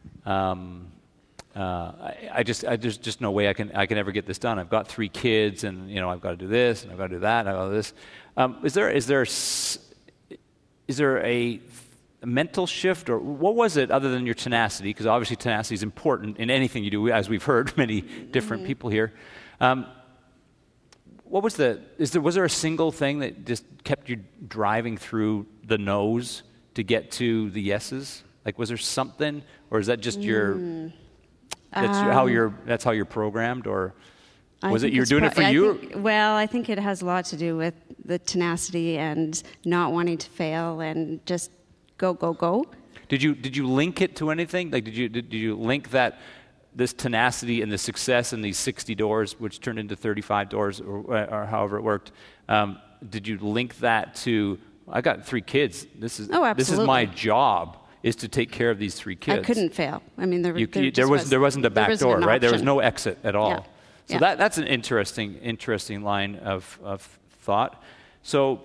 um, uh, I, I just, I, there's just no way I can, I can ever get this done. I've got three kids and, you know, I've got to do this and I've got to do that and I've got to do this. Um, is there, is there, s- is there a, a mental shift, or what was it other than your tenacity? Because obviously tenacity is important in anything you do, as we've heard many different mm-hmm. people here. Um, What was the, is there, was there a single thing that just kept you driving through the no's to get to the yeses? Like, was there something, or is that just your, Mm. that's Um, your, how you're, that's how you're programmed, or I was it think you're it's doing pro- it for I you? think- well, I think it has a lot to do with the tenacity and not wanting to fail and just go, go, go. Did you, did you link it to anything? Like, did you, did, did you link that, this tenacity and the success in these sixty doors, which turned into thirty-five doors, or, or however it worked, um, did you link that to, I got three kids, this is, Oh, this is my absolutely. job, is to take care of these three kids. I couldn't fail. I mean, there, You, there, you, just there, was, was, there wasn't a there back wasn't door, an right? There was option. no exit at all. Yeah. So Yeah. that, that's an interesting, interesting line of, of thought. So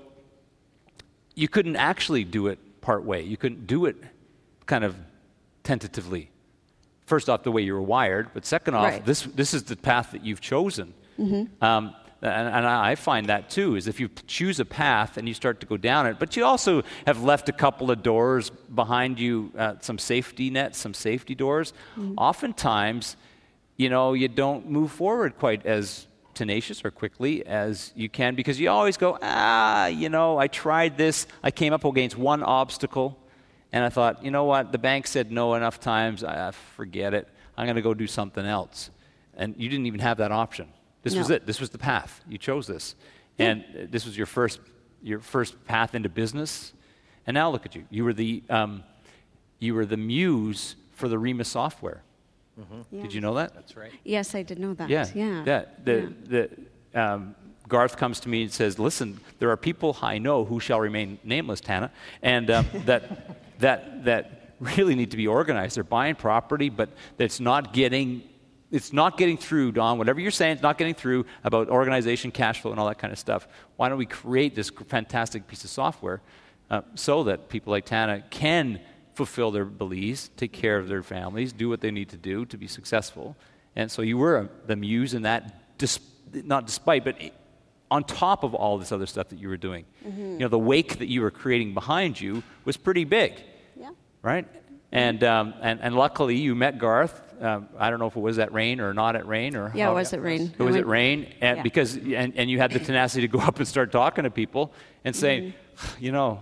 you couldn't actually do it part way. You couldn't do it kind of tentatively. First off, the way you were wired, but second off, Right. this this is the path that you've chosen. Mm-hmm. Um, and, and I find that too, is if you choose a path and you start to go down it, but you also have left a couple of doors behind you, uh, some safety nets, some safety doors. Mm-hmm. Oftentimes, you know, you don't move forward quite as tenacious or quickly as you can, because you always go, ah, you know, I tried this, I came up against one obstacle, and I thought, you know what, the bank said no enough times, I, forget it, I'm going to go do something else. And you didn't even have that option. This No. was it. This was the path. You chose this. Yeah. And uh, this was your first your first path into business. And now look at you. You were the, um, you were the muse for the Remus software. Yeah. Did you know that? That's right. Yes, I did know that. Yeah. Yeah. That, the, the, um, Garth comes to me and says, listen, there are people I know who shall remain nameless, Tana, and um, that, that, that really need to be organized. They're buying property, but it's not getting, it's not getting through, Don. Whatever you're saying, it's not getting through about organization, cash flow, and all that kind of stuff. Why don't we create this fantastic piece of software uh, so that people like Tana can fulfill their beliefs, take care of their families, do what they need to do to be successful. And so you were a, the muse in that, dis, not despite, but on top of all this other stuff that you were doing. Mm-hmm. You know, the wake that you were creating behind you was pretty big. Yeah. Right? And, um, and, and luckily you met Garth. Um, I don't know if it was at Rain or not at Rain. Or Yeah, how, it was at Rain. It was I at went- Rain, and yeah. because, and, and you had the tenacity to go up and start talking to people and saying, mm-hmm. you know,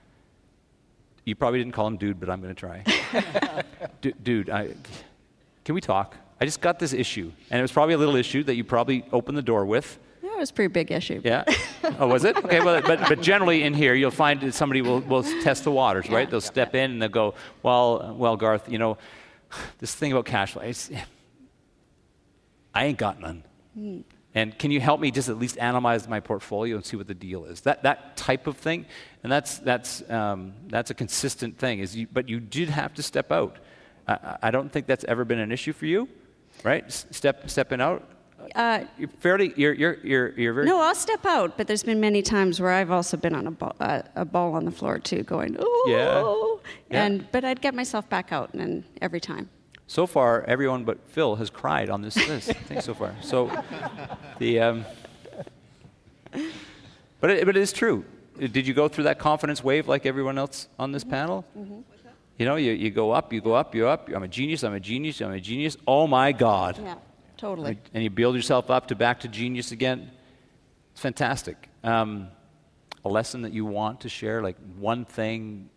you probably didn't call him dude, but I'm going to try. D- dude, I, can we talk? I just got this issue. And it was probably a little issue that you probably opened the door with. Yeah, it was a pretty big issue. Yeah? Oh, was it? Okay, well, but, but generally in here, you'll find that somebody will, will test the waters, right? They'll step in and they'll go, well, well, Garth, you know, this thing about cash flow, it's, I ain't got none. Mm. And can you help me just at least analyze my portfolio and see what the deal is? That that type of thing, and that's that's um, that's a consistent thing. Is you, but you did have to step out. I, I don't think that's ever been an issue for you, right? S- step stepping out. Uh, You're fairly. You're you're you're you're very. No, I'll step out, but there's been many times where I've also been on a ball, uh, a ball on the floor too, going, oh, Yeah. and but I'd get myself back out, and then every time. So far, everyone but Phil has cried on this list. I think so far. So, the um, but it, but it is true. did you go through that confidence wave like everyone else on this mm-hmm. panel? Mm-hmm. You know, you, you go up, you go up, you go up. I'm a genius, I'm a genius, I'm a genius. Oh, my God. Yeah, totally. And you build yourself up to back to genius again. It's fantastic. Um, a lesson that you want to share, like one thing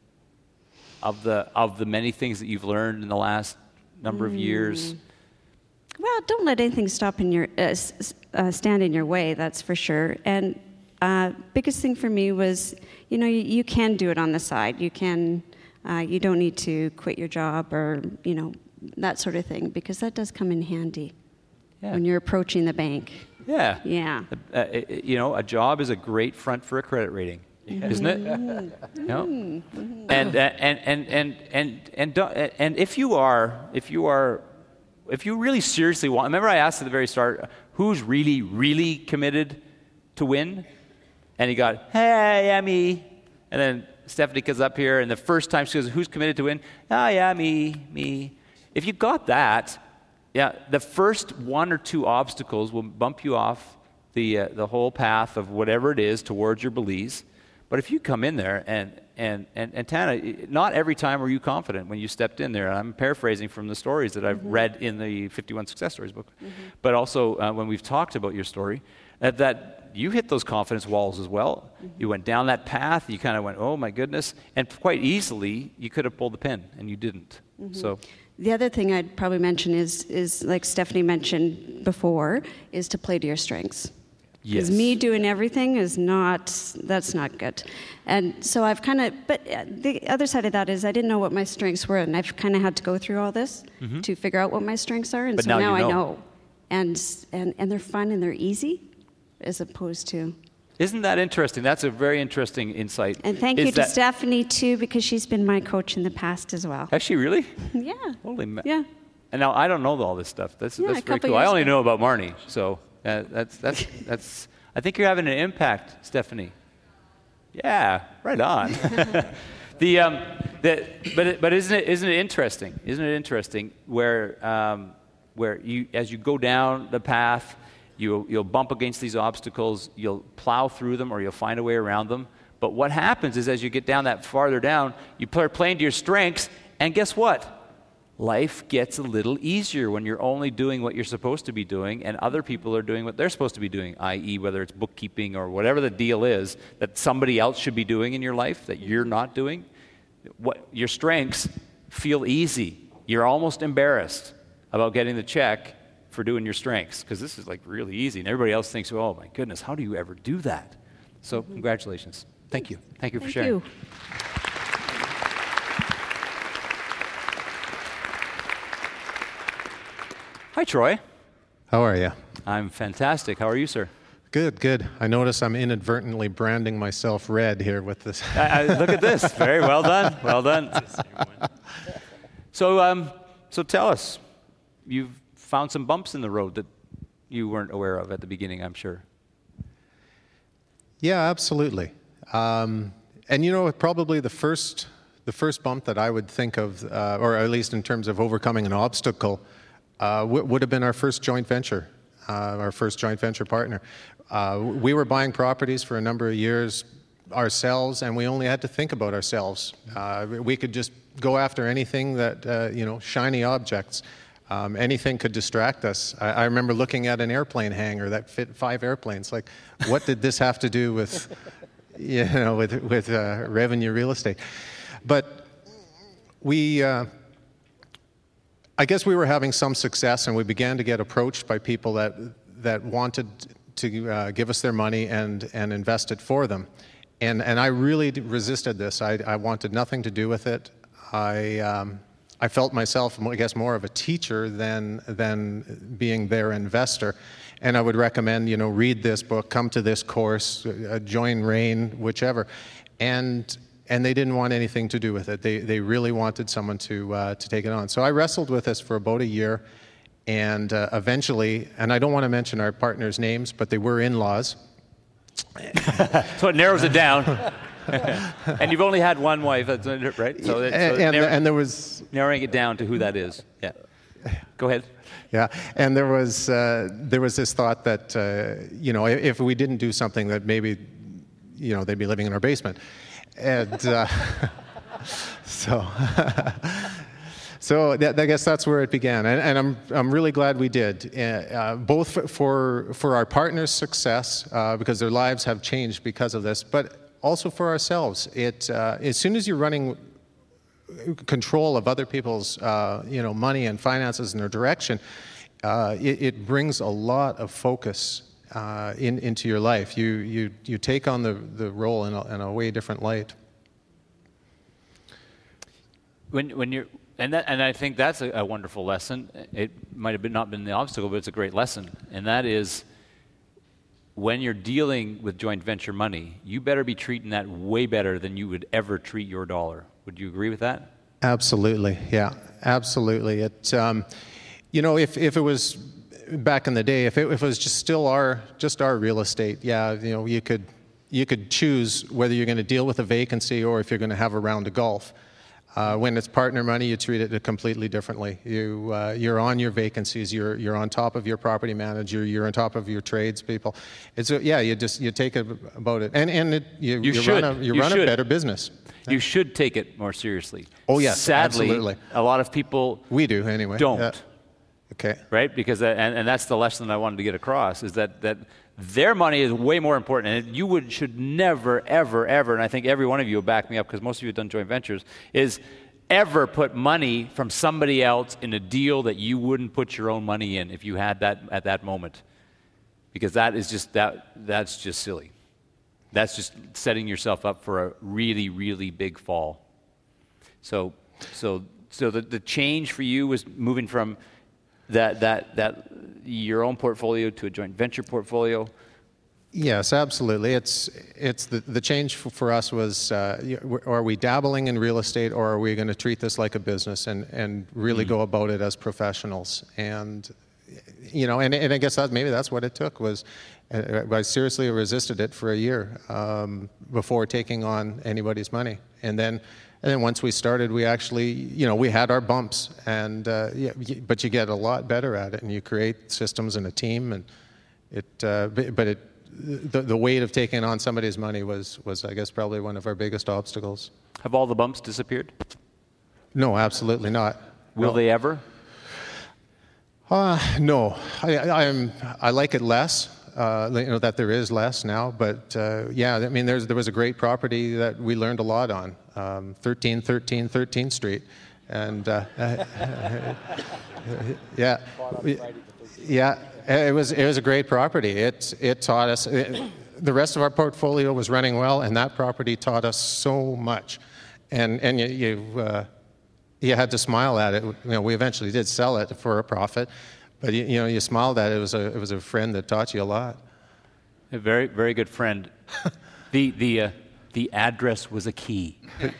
of the of the many things that you've learned in the last number mm. of years? Well, don't let anything stop in your uh, uh, stand in your way. That's for sure. And uh, biggest thing for me was, you know, you, you can do it on the side. You can. Uh, you don't need to quit your job or, you know, that sort of thing, because that does come in handy yeah. when you're approaching the bank. Yeah. Yeah. Uh, uh, you know, a job is a great front for a credit rating, mm-hmm. isn't it? Mm-hmm. You know? Mm-hmm. And, uh, and and and and and don't, and if you are if you are if you really seriously want, remember I asked at the very start, who's really really committed to win? And he got, hey, yeah, me. And then Stephanie comes up here, and the first time she goes, who's committed to win? Oh, yeah, me, me. If you got that, yeah, the first one or two obstacles will bump you off the uh, the whole path of whatever it is towards your beliefs. But if you come in there, and and and, and Tana, not every time were you confident when you stepped in there. And I'm paraphrasing from the stories that I've mm-hmm. read in the fifty-one Success Stories book, mm-hmm. but also uh, when we've talked about your story, that, that you hit those confidence walls as well. Mm-hmm. You went down that path. You kind of went, oh my goodness, and quite easily you could have pulled the pin, and you didn't. Mm-hmm. So. The other thing I'd probably mention is, is like Stephanie mentioned before, is to play to your strengths. Yes. Because me doing everything is not, that's not good. And so I've kind of, but the other side of that is I didn't know what my strengths were, and I've kind of had to go through all this mm-hmm. to figure out what my strengths are. And but so now, now you know. I know. And, and, and they're fun and they're easy, as opposed to... Isn't that interesting? That's a very interesting insight. And thank is you to Stephanie, too, because she's been my coach in the past as well. Has she really? Yeah. Holy ma- Yeah. And now I don't know all this stuff. That's, yeah, that's very cool. I only ago. know about Marnie, so uh, that's, that's, that's, I think you're having an impact, Stephanie. Yeah, right on. the, um, the, but, but isn't it, isn't it interesting? Isn't it interesting where, um, where you, as you go down the path, You'll, you'll bump against these obstacles, you'll plow through them, or you'll find a way around them. But what happens is as you get down that farther down, you start playing to your strengths, and guess what? Life gets a little easier when you're only doing what you're supposed to be doing, and other people are doing what they're supposed to be doing, that is whether it's bookkeeping or whatever the deal is that somebody else should be doing in your life that you're not doing. What, your strengths feel easy. You're almost embarrassed about getting the check for doing your strengths, because this is like really easy, and everybody else thinks, oh my goodness, how do you ever do that? So mm-hmm. congratulations. Thank you. Thank you for Thank sharing. You. Hi, Troy. How are you? I'm fantastic. How are you, sir? Good, good. I notice I'm inadvertently branding myself red here with this. I, I, look at this. Very well done. Well done. So, um, so tell us, you've found some bumps in the road that you weren't aware of at the beginning, I'm sure. Yeah, absolutely. Um, and you know, probably the first, the first bump that I would think of, uh, or at least in terms of overcoming an obstacle, uh, w- would have been our first joint venture, uh, our first joint venture partner. Uh, we were buying properties for a number of years ourselves, and we only had to think about ourselves. Uh, we could just go after anything that, uh, you know, shiny objects. Um, anything could distract us. I, I remember looking at an airplane hangar that fit five airplanes. Like, what did this have to do with, you know, with with uh, revenue real estate? But we, uh, I guess, we were having some success, and we began to get approached by people that that wanted to uh, give us their money and and invest it for them. And and I really resisted this. I, I wanted nothing to do with it. I. Um, I felt myself, I guess, more of a teacher than than being their investor, and I would recommend, you know, read this book, come to this course, uh, join RAIN, whichever, and and they didn't want anything to do with it. They they really wanted someone to uh, to take it on. So I wrestled with this for about a year, and uh, eventually, and I don't want to mention our partners' names, but they were in-laws. So it narrows it down. And you've only had one wife, right? So, it, so and, and, narrow, and there was narrowing it down to who that is. Yeah. Go ahead. Yeah, and there was uh, there was this thought that uh, you know, if we didn't do something that maybe you know, they'd be living in our basement. And uh, so, so that, I guess that's where it began. And, and I'm, I'm really glad we did, uh, both for, for our partners' success, uh, because their lives have changed because of this, but also for ourselves. It, uh, as soon as you're running control of other people's, uh, you know, money and finances and their direction, uh, it, it brings a lot of focus uh, in, into your life. You, you, you take on the, the role in a, in a way different light. When, when you're, and, that, and I think that's a, a wonderful lesson. It might have been not been the obstacle, but it's a great lesson. And that is, when you're dealing with joint venture money, you better be treating that way better than you would ever treat your dollar. Would you agree with that? Absolutely, yeah, absolutely. It, um, you know, if, if it was back in the day, if it, if it was just still our just our real estate, yeah, you know, you could you could choose whether you're going to deal with a vacancy or if you're going to have a round of golf. Uh, when it's partner money, you treat it completely differently. You, uh, you're on your vacancies. You're, you're on top of your property manager. You're on top of your tradespeople. It's a, yeah. You just you take it about it, and and it, you, you, you should. run a you, you run should. a better business. You should take it more seriously. Oh yes, sadly, absolutely. A lot of people we do anyway. Don't. Yeah. Okay. Right, because that, and and that's the lesson I wanted to get across is that that. Their money is way more important, and you would should never, ever, ever, and I think every one of you will back me up because most of you have done joint ventures, is ever put money from somebody else in a deal that you wouldn't put your own money in if you had that at that moment. Because that is just, that that's just silly. That's just setting yourself up for a really, really big fall. So so so the, the change for you was moving from that that that your own portfolio to a joint venture portfolio? Yes, absolutely. It's it's the the change for, for us was uh, are we dabbling in real estate or are we going to treat this like a business and and really mm. go about it as professionals? And you know, and and I guess that maybe that's what it took was uh, I seriously resisted it for a year um, before taking on anybody's money, and then. And then once we started, we actually, you know, we had our bumps, and uh, yeah, but you get a lot better at it, and you create systems and a team, and it. Uh, but it, the the weight of taking on somebody's money was was I guess probably one of our biggest obstacles. Have all the bumps disappeared? No, absolutely not. Will no. they ever? Uh, no, I, I am. I like it less. Uh, you know that there is less now, but uh, yeah, I mean, there's there was a great property that we learned a lot on, um, thirteen thirteen thirteenth Street, and uh, yeah, yeah, it was it was a great property. It it taught us. It, the rest of our portfolio was running well, and that property taught us so much, and and you. you uh, you had to smile at it. You know, we eventually did sell it for a profit, but you, you know, you smiled at it. It was a it was a friend that taught you a lot. A very very good friend. the the uh, the address was a key.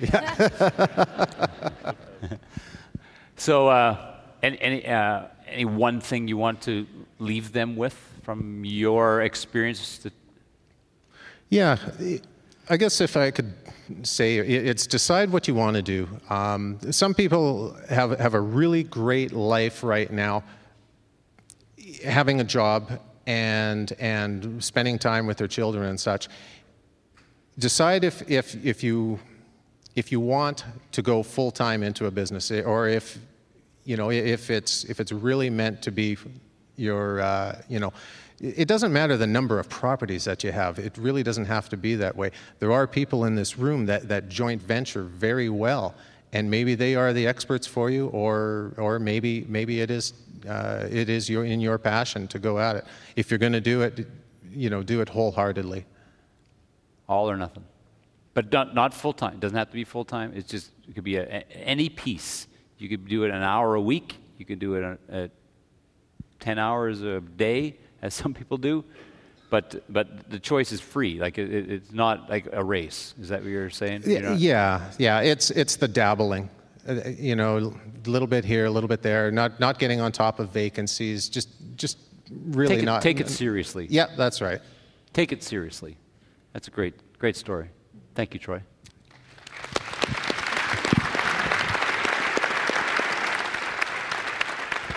So, uh, any any uh, any one thing you want to leave them with from your experience? To... Yeah, I guess if I could say it's decide what you want to do. Um, some people have have a really great life right now, having a job and and spending time with their children and such. Decide if if if you if you want to go full time into a business, or if you know if it's if it's really meant to be your uh, you know. It doesn't matter the number of properties that you have. It really doesn't have to be that way. There are people in this room that, that joint venture very well, and maybe they are the experts for you, or or maybe maybe it is uh, it is your in your passion to go at it. If you're going to do it, you know, do it wholeheartedly. All or nothing, but not not full time. It doesn't have to be full time. It's just it could be a, a, any piece. You could do it an hour a week. You could do it a, a ten hours a day, as some people do, but but the choice is free. Like it, it's not like a race. Is that what you're saying? Yeah, you're not... yeah, yeah. It's it's the dabbling, uh, you know, a little bit here, a little bit there. Not not getting on top of vacancies. Just just really take it, not take it seriously. Yeah, that's right. Take it seriously. That's a great great story. Thank you, Troy.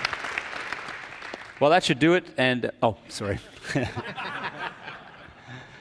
Well, that should do it. And, oh, sorry.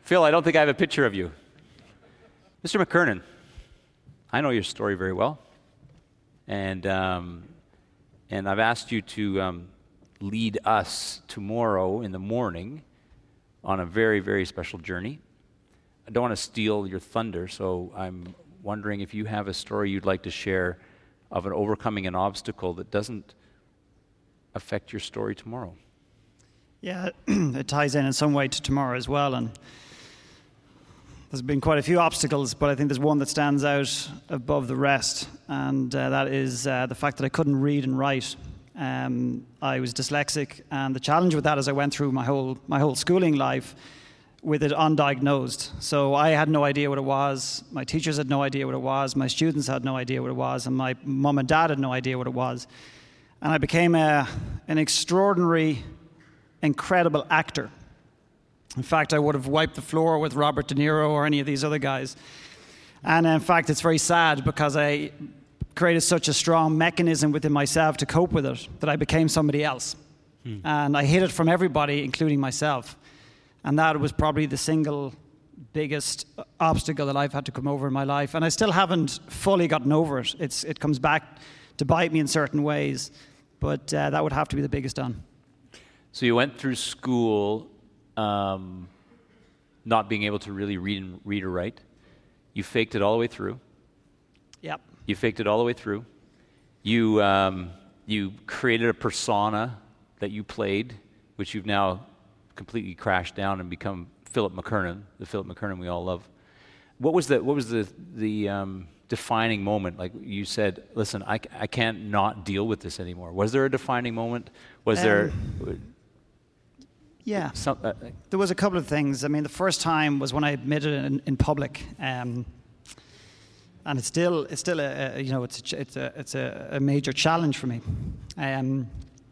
Phil, I don't think I have a picture of you. Mister McKernan, I know your story very well. And um, and I've asked you to um, lead us tomorrow in the morning on a very, very special journey. I don't want to steal your thunder, so I'm wondering if you have a story you'd like to share of an overcoming an obstacle that doesn't affect your story tomorrow. Yeah, it ties in in some way to tomorrow as well. And there's been quite a few obstacles, but I think there's one that stands out above the rest, and uh, that is uh, the fact that I couldn't read and write. Um, I was dyslexic, and the challenge with that is I went through my whole my whole schooling life with it undiagnosed. So I had no idea what it was. My teachers had no idea what it was. My students had no idea what it was, and my mum and dad had no idea what it was. And I became a, an extraordinary, incredible actor. In fact, I would have wiped the floor with Robert De Niro or any of these other guys. And in fact, it's very sad because I created such a strong mechanism within myself to cope with it that I became somebody else. Hmm. And I hid it from everybody, including myself. And that was probably the single biggest obstacle that I've had to come over in my life. And I still haven't fully gotten over it. It's, it comes back to bite me in certain ways. But uh, that would have to be the biggest one. So you went through school um, not being able to really read, and, read or write. You faked it all the way through. Yep. You faked it all the way through. You, um, you created a persona that you played, which you've now completely crashed down and become Philip McKernan, the Philip McKernan we all love. What was the what was the the um, defining moment? Like you said, listen, I, I can't not deal with this anymore. Was there a defining moment? Was um, there? Yeah, some, uh, there was a couple of things. I mean, the first time was when I admitted it in, in public, um, and it's still it's still a, a you know it's a, it's a it's a, a major challenge for me. Um,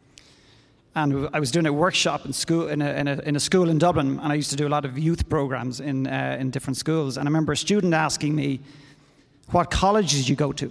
And I was doing a workshop in school in a, in a in a school in Dublin, and I used to do a lot of youth programs in uh, in different schools. And I remember a student asking me, "What college did you go to?"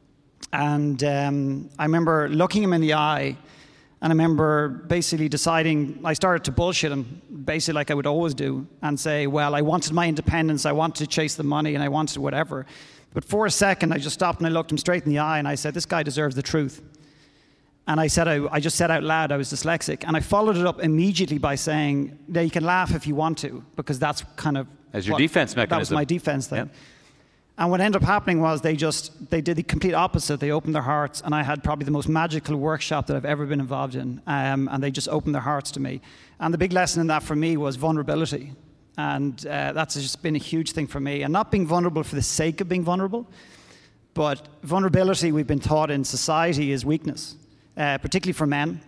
And um, I remember looking him in the eye, and I remember basically deciding. I started to bullshit him, basically like I would always do, and say, "Well, I wanted my independence, I wanted to chase the money, and I wanted whatever." But for a second, I just stopped and I looked him straight in the eye, and I said, "This guy deserves the truth." And I said, I, I just said out loud I was dyslexic. And I followed it up immediately by saying, "Now you can laugh if you want to, because that's kind of... As your what, defense mechanism. That was my defense thing. Yep. And what ended up happening was they just, they did the complete opposite. They opened their hearts, and I had probably the most magical workshop that I've ever been involved in. Um, and they just opened their hearts to me. And the big lesson in that for me was vulnerability. And uh, that's just been a huge thing for me. And not being vulnerable for the sake of being vulnerable, but vulnerability, we've been taught in society, is weakness. Uh, particularly for men,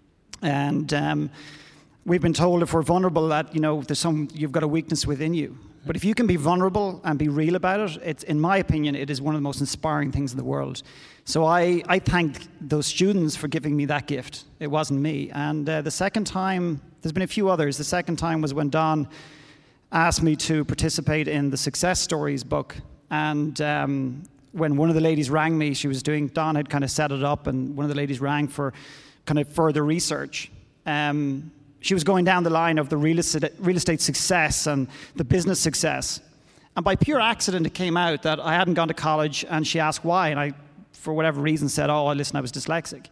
and um, we've been told if we're vulnerable that you know there's some you've got a weakness within you. But if you can be vulnerable and be real about it, it's, in my opinion, it is one of the most inspiring things in the world. So I, I thank those students for giving me that gift. It wasn't me. And uh, the second time, there's been a few others. The second time was when Don asked me to participate in the Success Stories book, and. Um, When one of the ladies rang me, she was doing, Don had kind of set it up, and one of the ladies rang for kind of further research. Um, she was going down the line of the real estate, real estate success and the business success. And by pure accident, it came out that I hadn't gone to college, and she asked why. And I, for whatever reason, said, oh, listen, I was dyslexic.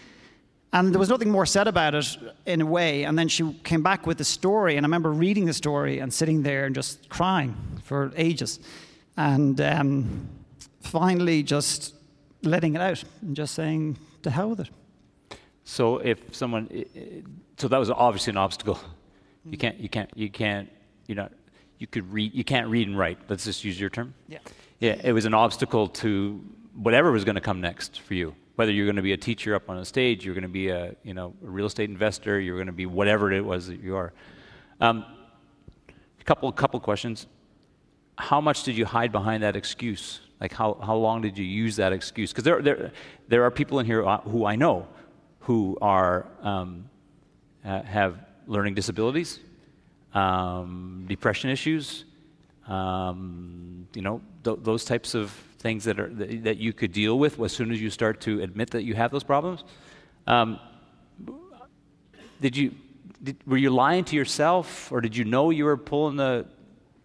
And there was nothing more said about it in a way. And then she came back with the story, and I remember reading the story and sitting there and just crying for ages. And... Um, finally just letting it out and just saying, to hell with it. So if someone, so that was obviously an obstacle. You can't, you can't, you can't, you know, you could read, you can't read and write. Let's just use your term. Yeah. Yeah, it was an obstacle to whatever was going to come next for you. Whether you're going to be a teacher up on a stage, you're going to be a, you know, a real estate investor, you're going to be whatever it was that you are. Um, a couple, couple questions. How much did you hide behind that excuse? Like how, how long did you use that excuse? Because there, there, there are people in here who I know who are um, uh, have learning disabilities, um, depression issues, um, you know, th- those types of things that are that, that you could deal with as soon as you start to admit that you have those problems. Um, did you did, were you lying to yourself, or did you know you were pulling the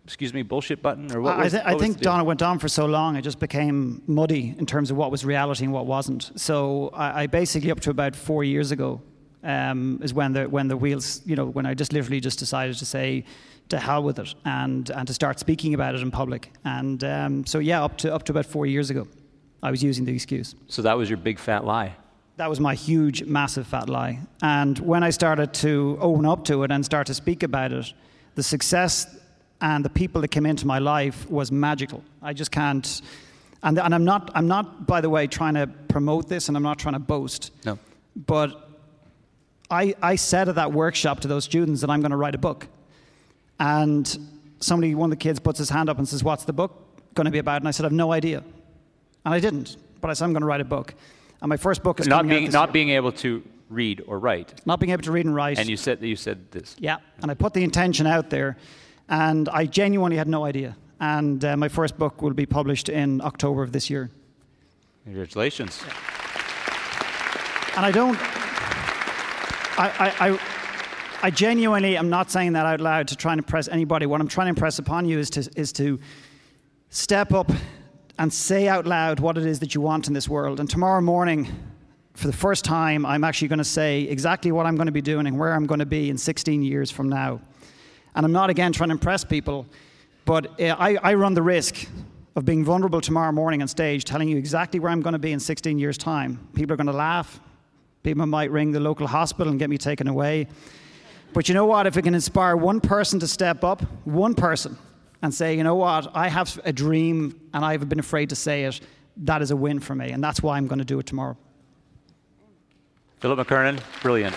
excuse me, bullshit button? Or what I, was, th- what I was think, the deal? Don, it went on for so long, it just became muddy in terms of what was reality and what wasn't. So I, I basically, up to about four years ago, um, is when the when the wheels, you know, when I just literally just decided to say, to hell with it, and and to start speaking about it in public. And um, so yeah, up to up to about four years ago, I was using the excuse. So that was your big fat lie. That was my huge, massive fat lie. And when I started to own up to it and start to speak about it, the success and the people that came into my life was magical. I just can't. And, and I'm not. I'm not. By the way, trying to promote this, and I'm not trying to boast. No. But I, I said at that workshop to those students that I'm going to write a book. And somebody, one of the kids, puts his hand up and says, "What's the book going to be about?" And I said, "I've no idea." And I didn't. But I said, "I'm going to write a book." And my first book is not coming out being this not year. being able to read or write. Not being able to read and write. And you said you said this. Yeah. And I put the intention out there, and I genuinely had no idea. And uh, my first book will be published in October of this year. Congratulations. Yeah. And I don't. I, I, I, I genuinely am not saying that out loud to try and impress anybody. What I'm trying to impress upon you is to is to step up and say out loud what it is that you want in this world. And tomorrow morning, for the first time, I'm actually going to say exactly what I'm going to be doing and where I'm going to be in sixteen years from now. And I'm not, again, trying to impress people, but I, I run the risk of being vulnerable tomorrow morning on stage, telling you exactly where I'm going to be in sixteen years' time. People are going to laugh. People might ring the local hospital and get me taken away. But you know what? If it can inspire one person to step up, one person, and say, you know what, I have a dream and I haven't been afraid to say it, that is a win for me. And that's why I'm going to do it tomorrow. Philip McKernan, brilliant.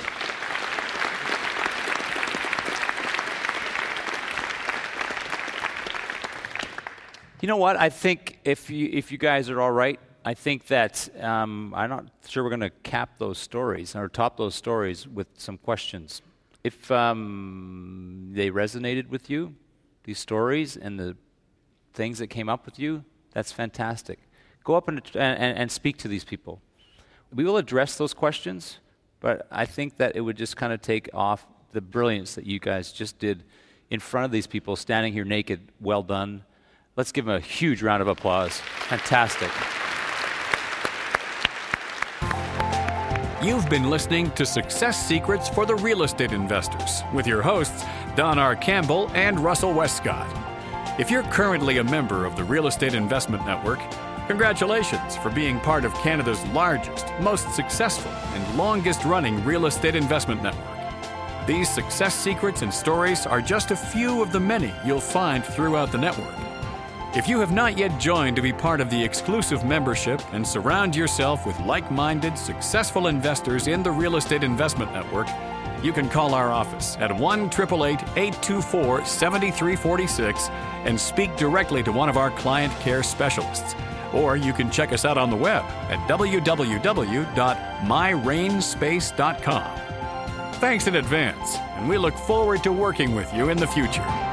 You know what? I think if you if you guys are all right, I think that um, I'm not sure we're going to cap those stories or top those stories with some questions. If um, they resonated with you, these stories and the things that came up with you, that's fantastic. Go up and, and, and speak to these people. We will address those questions, but I think that it would just kind of take off the brilliance that you guys just did in front of these people, standing here naked. Well done. Let's give them a huge round of applause. Fantastic. You've been listening to Success Secrets for the Real Estate Investors with your hosts, Don R. Campbell and Russell Westcott. If you're currently a member of the Real Estate Investment Network, congratulations for being part of Canada's largest, most successful, and longest-running real estate investment network. These success secrets and stories are just a few of the many you'll find throughout the network. If you have not yet joined to be part of the exclusive membership and surround yourself with like-minded, successful investors in the Real Estate Investment Network, you can call our office at one eight eight eight, eight two four, seven three four six and speak directly to one of our client care specialists. Or you can check us out on the web at w w w dot my rain space dot com. Thanks in advance, and we look forward to working with you in the future.